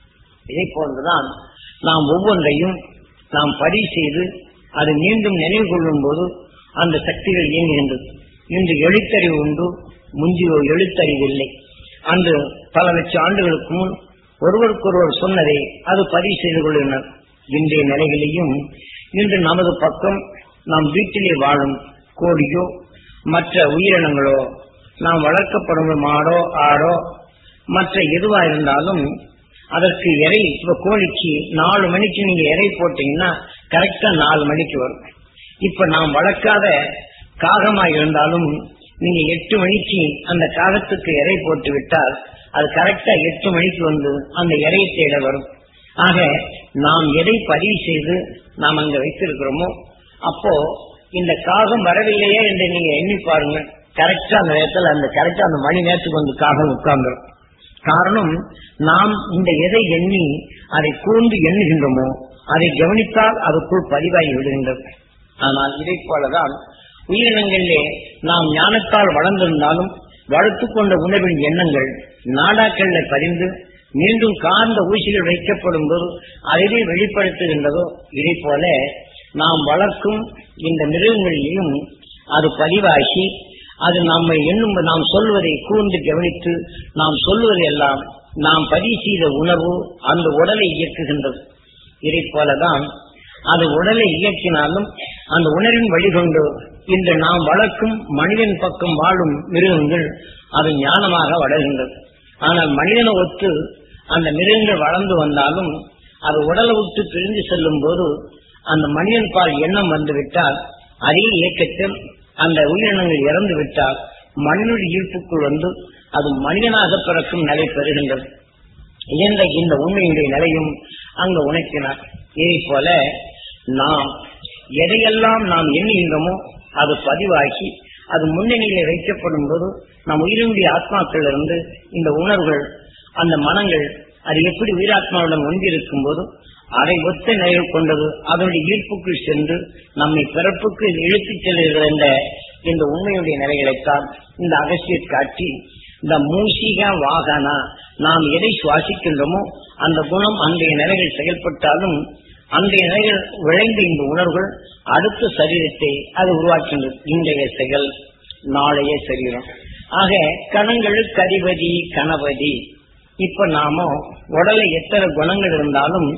இதை போன்றுதான் நாம் ஒவ்வொன்றையும் நாம் பதிவு செய்து அது மீண்டும் நினைவு கொள்ளும் போது அந்த சக்திகள் இயங்குகின்றது. இன்று எழுத்தறிவு உண்டு, முந்தியோ எழுத்தறிவில்லை. அன்று பல லட்சம் ஆண்டுகளுக்கு முன் ஒருவருக்கொருவர் சொன்னதை அது பதிவு செய்து கொள்கின்றனர். இன்றைய நிலைகளிலும் இன்று நமது பக்கம் நாம் வீட்டிலே வாழும் கோழியோ மற்ற உயிரினங்களோ நாம் வளர்க்கப்படும் மாடோ ஆடோ மற்ற எதுவா இருந்தாலும் அதற்கு இறை இப்ப கோழிக்கு நாலு மணிக்கு நீங்க இறை போட்டீங்கன்னா கரெக்டா நாலு மணிக்கு வரும். இப்ப நாம் வளர்க்காத காகமா இருந்தாலும் நீங்க எட்டு மணிக்கு அந்த காகத்துக்கு இறை போட்டு விட்டால் அது கரெக்டா எட்டு மணிக்கு வந்து அந்த இறையை தேட வரும். ஆக நாம் எதை பதிவு செய்து நாம் அங்க வைத்திருக்கிறோமோ அப்போ இந்த காகம் வரவில்லையே என்று நீங்க எண்ணி பாருங்க, கரெக்டா அந்த நேரத்தில் அந்த கரெக்டா அந்த மணி நேரத்துக்கு வந்து காகம் உட்கார்ந்துடும். காரணம் நாம் இந்த எதை எண்ணி அதை கூர்ந்து எண்ணுகின்றோமோ அதை கவனித்தால் அதுக்குள் பதிவாகி விடுகின்றது. ஆனால் இதை போலதான் உயிரினங்களிலே நாம் ஞானத்தால் வளர்ந்திருந்தாலும் வளர்த்துக் கொண்ட உணர்வின் எண்ணங்கள் நாடாக்கள்ல பதிந்து மீண்டும் காந்த ஊசிகள் வைக்கப்படும் போது அதுவே வெளிப்படுத்துகின்றதோ இதை போல நாம் வளர்க்கும் இந்த மிருகங்களிலும் அது பதிவாகி அது நம்மை எண்ணும் நாம் சொல்வதை கூர்ந்து கவனித்து நாம் சொல்வதை எல்லாம் நாம் பதிவு செய்த உணர்வு அந்த உடலை இயக்குகின்றது. இதை போலதான் அது உடலை இயக்கினாலும் அந்த உணர்வின் வழிகொண்டு இன்று நாம் வளர்க்கும் மனிதன் பக்கம் வாழும் மிருகங்கள் அது ஞானமாக வளர்கின்றது. ஆனால் மனிதனை ஒத்து அந்த மிருகங்கள் வளர்ந்து வந்தாலும் அது உடலை விட்டு பிரிந்து செல்லும் போது அந்த மனிதன் பால் எண்ணம் வந்துவிட்டால் அதே இயக்கத்தில் அந்த உயிரினங்கள் இறந்து விட்டால் மண்ணுடைய ஈர்ப்புக்குள் வந்து அது மனிதனாக பிறக்கும் நிலை பெறுகின்றது. என்ற இந்த உண்மையுடைய நிலையும் அங்கு உணர்த்தினார். இதே போல நாம் எதையெல்லாம் நாம் எண்ணுகின்றோமோ அது பதிவாகி அது முன்னணியிலே வைக்கப்படும் போது நம் உயிரினுடைய ஆத்மாக்கள் இருந்து இந்த உணர்வுகள் அந்த மனங்கள் அது எப்படி உயிராத்மாவுடன் ஒன்றிருக்கும் போது அதை ஒத்த நிலையில் கொண்டது அதனுடைய ஈர்ப்புக்குள் சென்று நம்மை பிறப்புக்கு இழுத்துச் செல்கிற இந்த உண்மையுடைய நிலைகளைத்தான் இந்த அகசியர் காட்சி இந்த மூசிக வாகனா நாம் எதை சுவாசிக்கின்றோமோ அந்த குணம் அன்றைய நிலைகள் செயல்பட்டாலும் அன்றைய நிலைகள் விளைந்த இந்த உணர்வுகள் அடுத்த சரீரத்தை அது உருவாக்கின்றது. இன்றைய செயல் நாளைய சரீரம். ஆக கணங்களுக்கு அதிபதி கணபதி. இப்ப நாம உடலை எத்தனை குணங்கள் இருந்தாலும்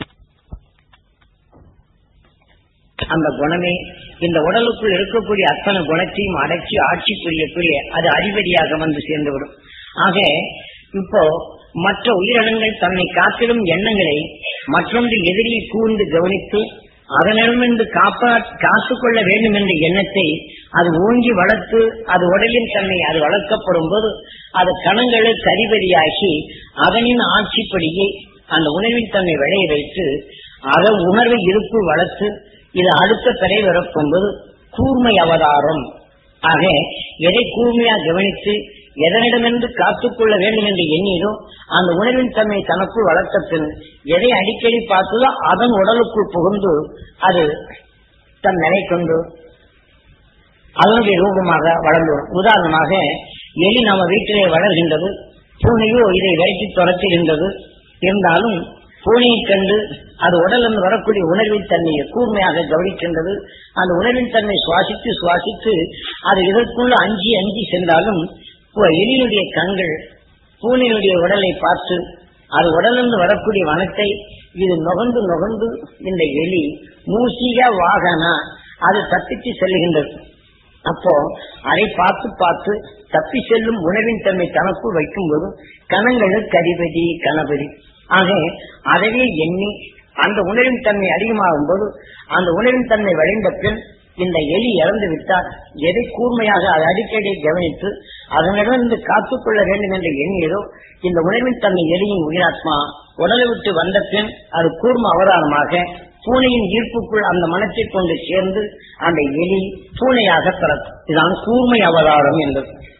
அந்த குணமே இந்த உடலுக்குள் இருக்கக்கூடிய அத்தனை குணத்தையும் அடக்கி ஆட்சி புரியக்கூடிய அது அதிபதியாக வந்து சேர்ந்துவிடும். ஆக இப்போ மற்ற உயிரினங்கள் தன்னை காத்திடும் எண்ணங்களை மற்றொன்று எதிரியை கூர்ந்து கவனித்து அதனிடமிருந்து காப்பா காத்துக்கொள்ள வேண்டும் என்ற எண்ணத்தை அது ஓங்கி வளர்த்து அது உடலின் தன்னை அது வளர்க்கப்படும் போது அது கணங்களுக்கு அதிபதியாகி அதனின் ஆட்சிப்படியே அந்த உணர்வின் தன்னை விளைய வைத்து அதன் உணர்வை இருப்பு வளர்த்து இது அடுத்த தடை வரப்போது கூர்மை அவதாரம். ஆக எதை கூர்மையா கவனித்து எதனிடமென்று காத்துக்கொள்ள வேண்டும் என்று எண்ணியதோ அந்த உணர்வின் தன்மை தனக்குள் வளர்த்த பின் எதை அடிக்கடி பார்த்ததோ அதன் உடலுக்குள் புகுந்து அது தன் நிலை கொண்டு அதனுடைய ரூபமாக வளர்ந்துடும். உதாரணமாக எலி நம்ம வீட்டிலே வளர்கின்றது, பூனையோ இதை விரட்டி துரத்துகின்றது. இருந்தாலும் பூனையை கண்டு அது உடலில் வரக்கூடிய உணர்வின் தன்மையை கூர்மையாக கவனிக்கின்றது. அந்த உணர்வின் தன்மை சுவாசித்து சுவாசித்து அது இதற்குள்ள அஞ்சி அஞ்சி சென்றாலும் எலியினுடைய கண்கள் பூனையினுடைய உடலை பார்த்து அது உடலிருந்து வரக்கூடிய வனத்தை இது நுகர்ந்து நுகர்ந்து இந்த எலி மூசிக வாகனா அது தப்பித்து செல்லுகின்றது. அப்போ அதை பார்த்து பார்த்து தப்பி செல்லும் உணவின் தன்மை தனக்குள் வைக்கும் போது கணங்களுக்கு அதிபதி கணபதி. ஆக அதவே எண்ணி அந்த உணவின் தன்மை அதிகமாகும் போது அந்த உணவின் தன்மை விளைந்த பின் இந்த எலி இறந்து விட்டால் எதை கூர்மையாக அதை அடிக்கடி கவனித்து அதனிடமிருந்து காத்துக்கொள்ள வேண்டும் என்று எண்ணியதோ இந்த உணவின் தன்மை எலியின் உயிராத்மா உடலை விட்டு வந்த பின் அது கூர்ம அவதாரமாக பூனையின் ஈர்ப்புக்குள் அந்த மனத்தை கொண்டு சேர்ந்து அந்த எலி பூனையாக பிறக்கும். இதுதான் கூர்மை அவதாரம் என்பது.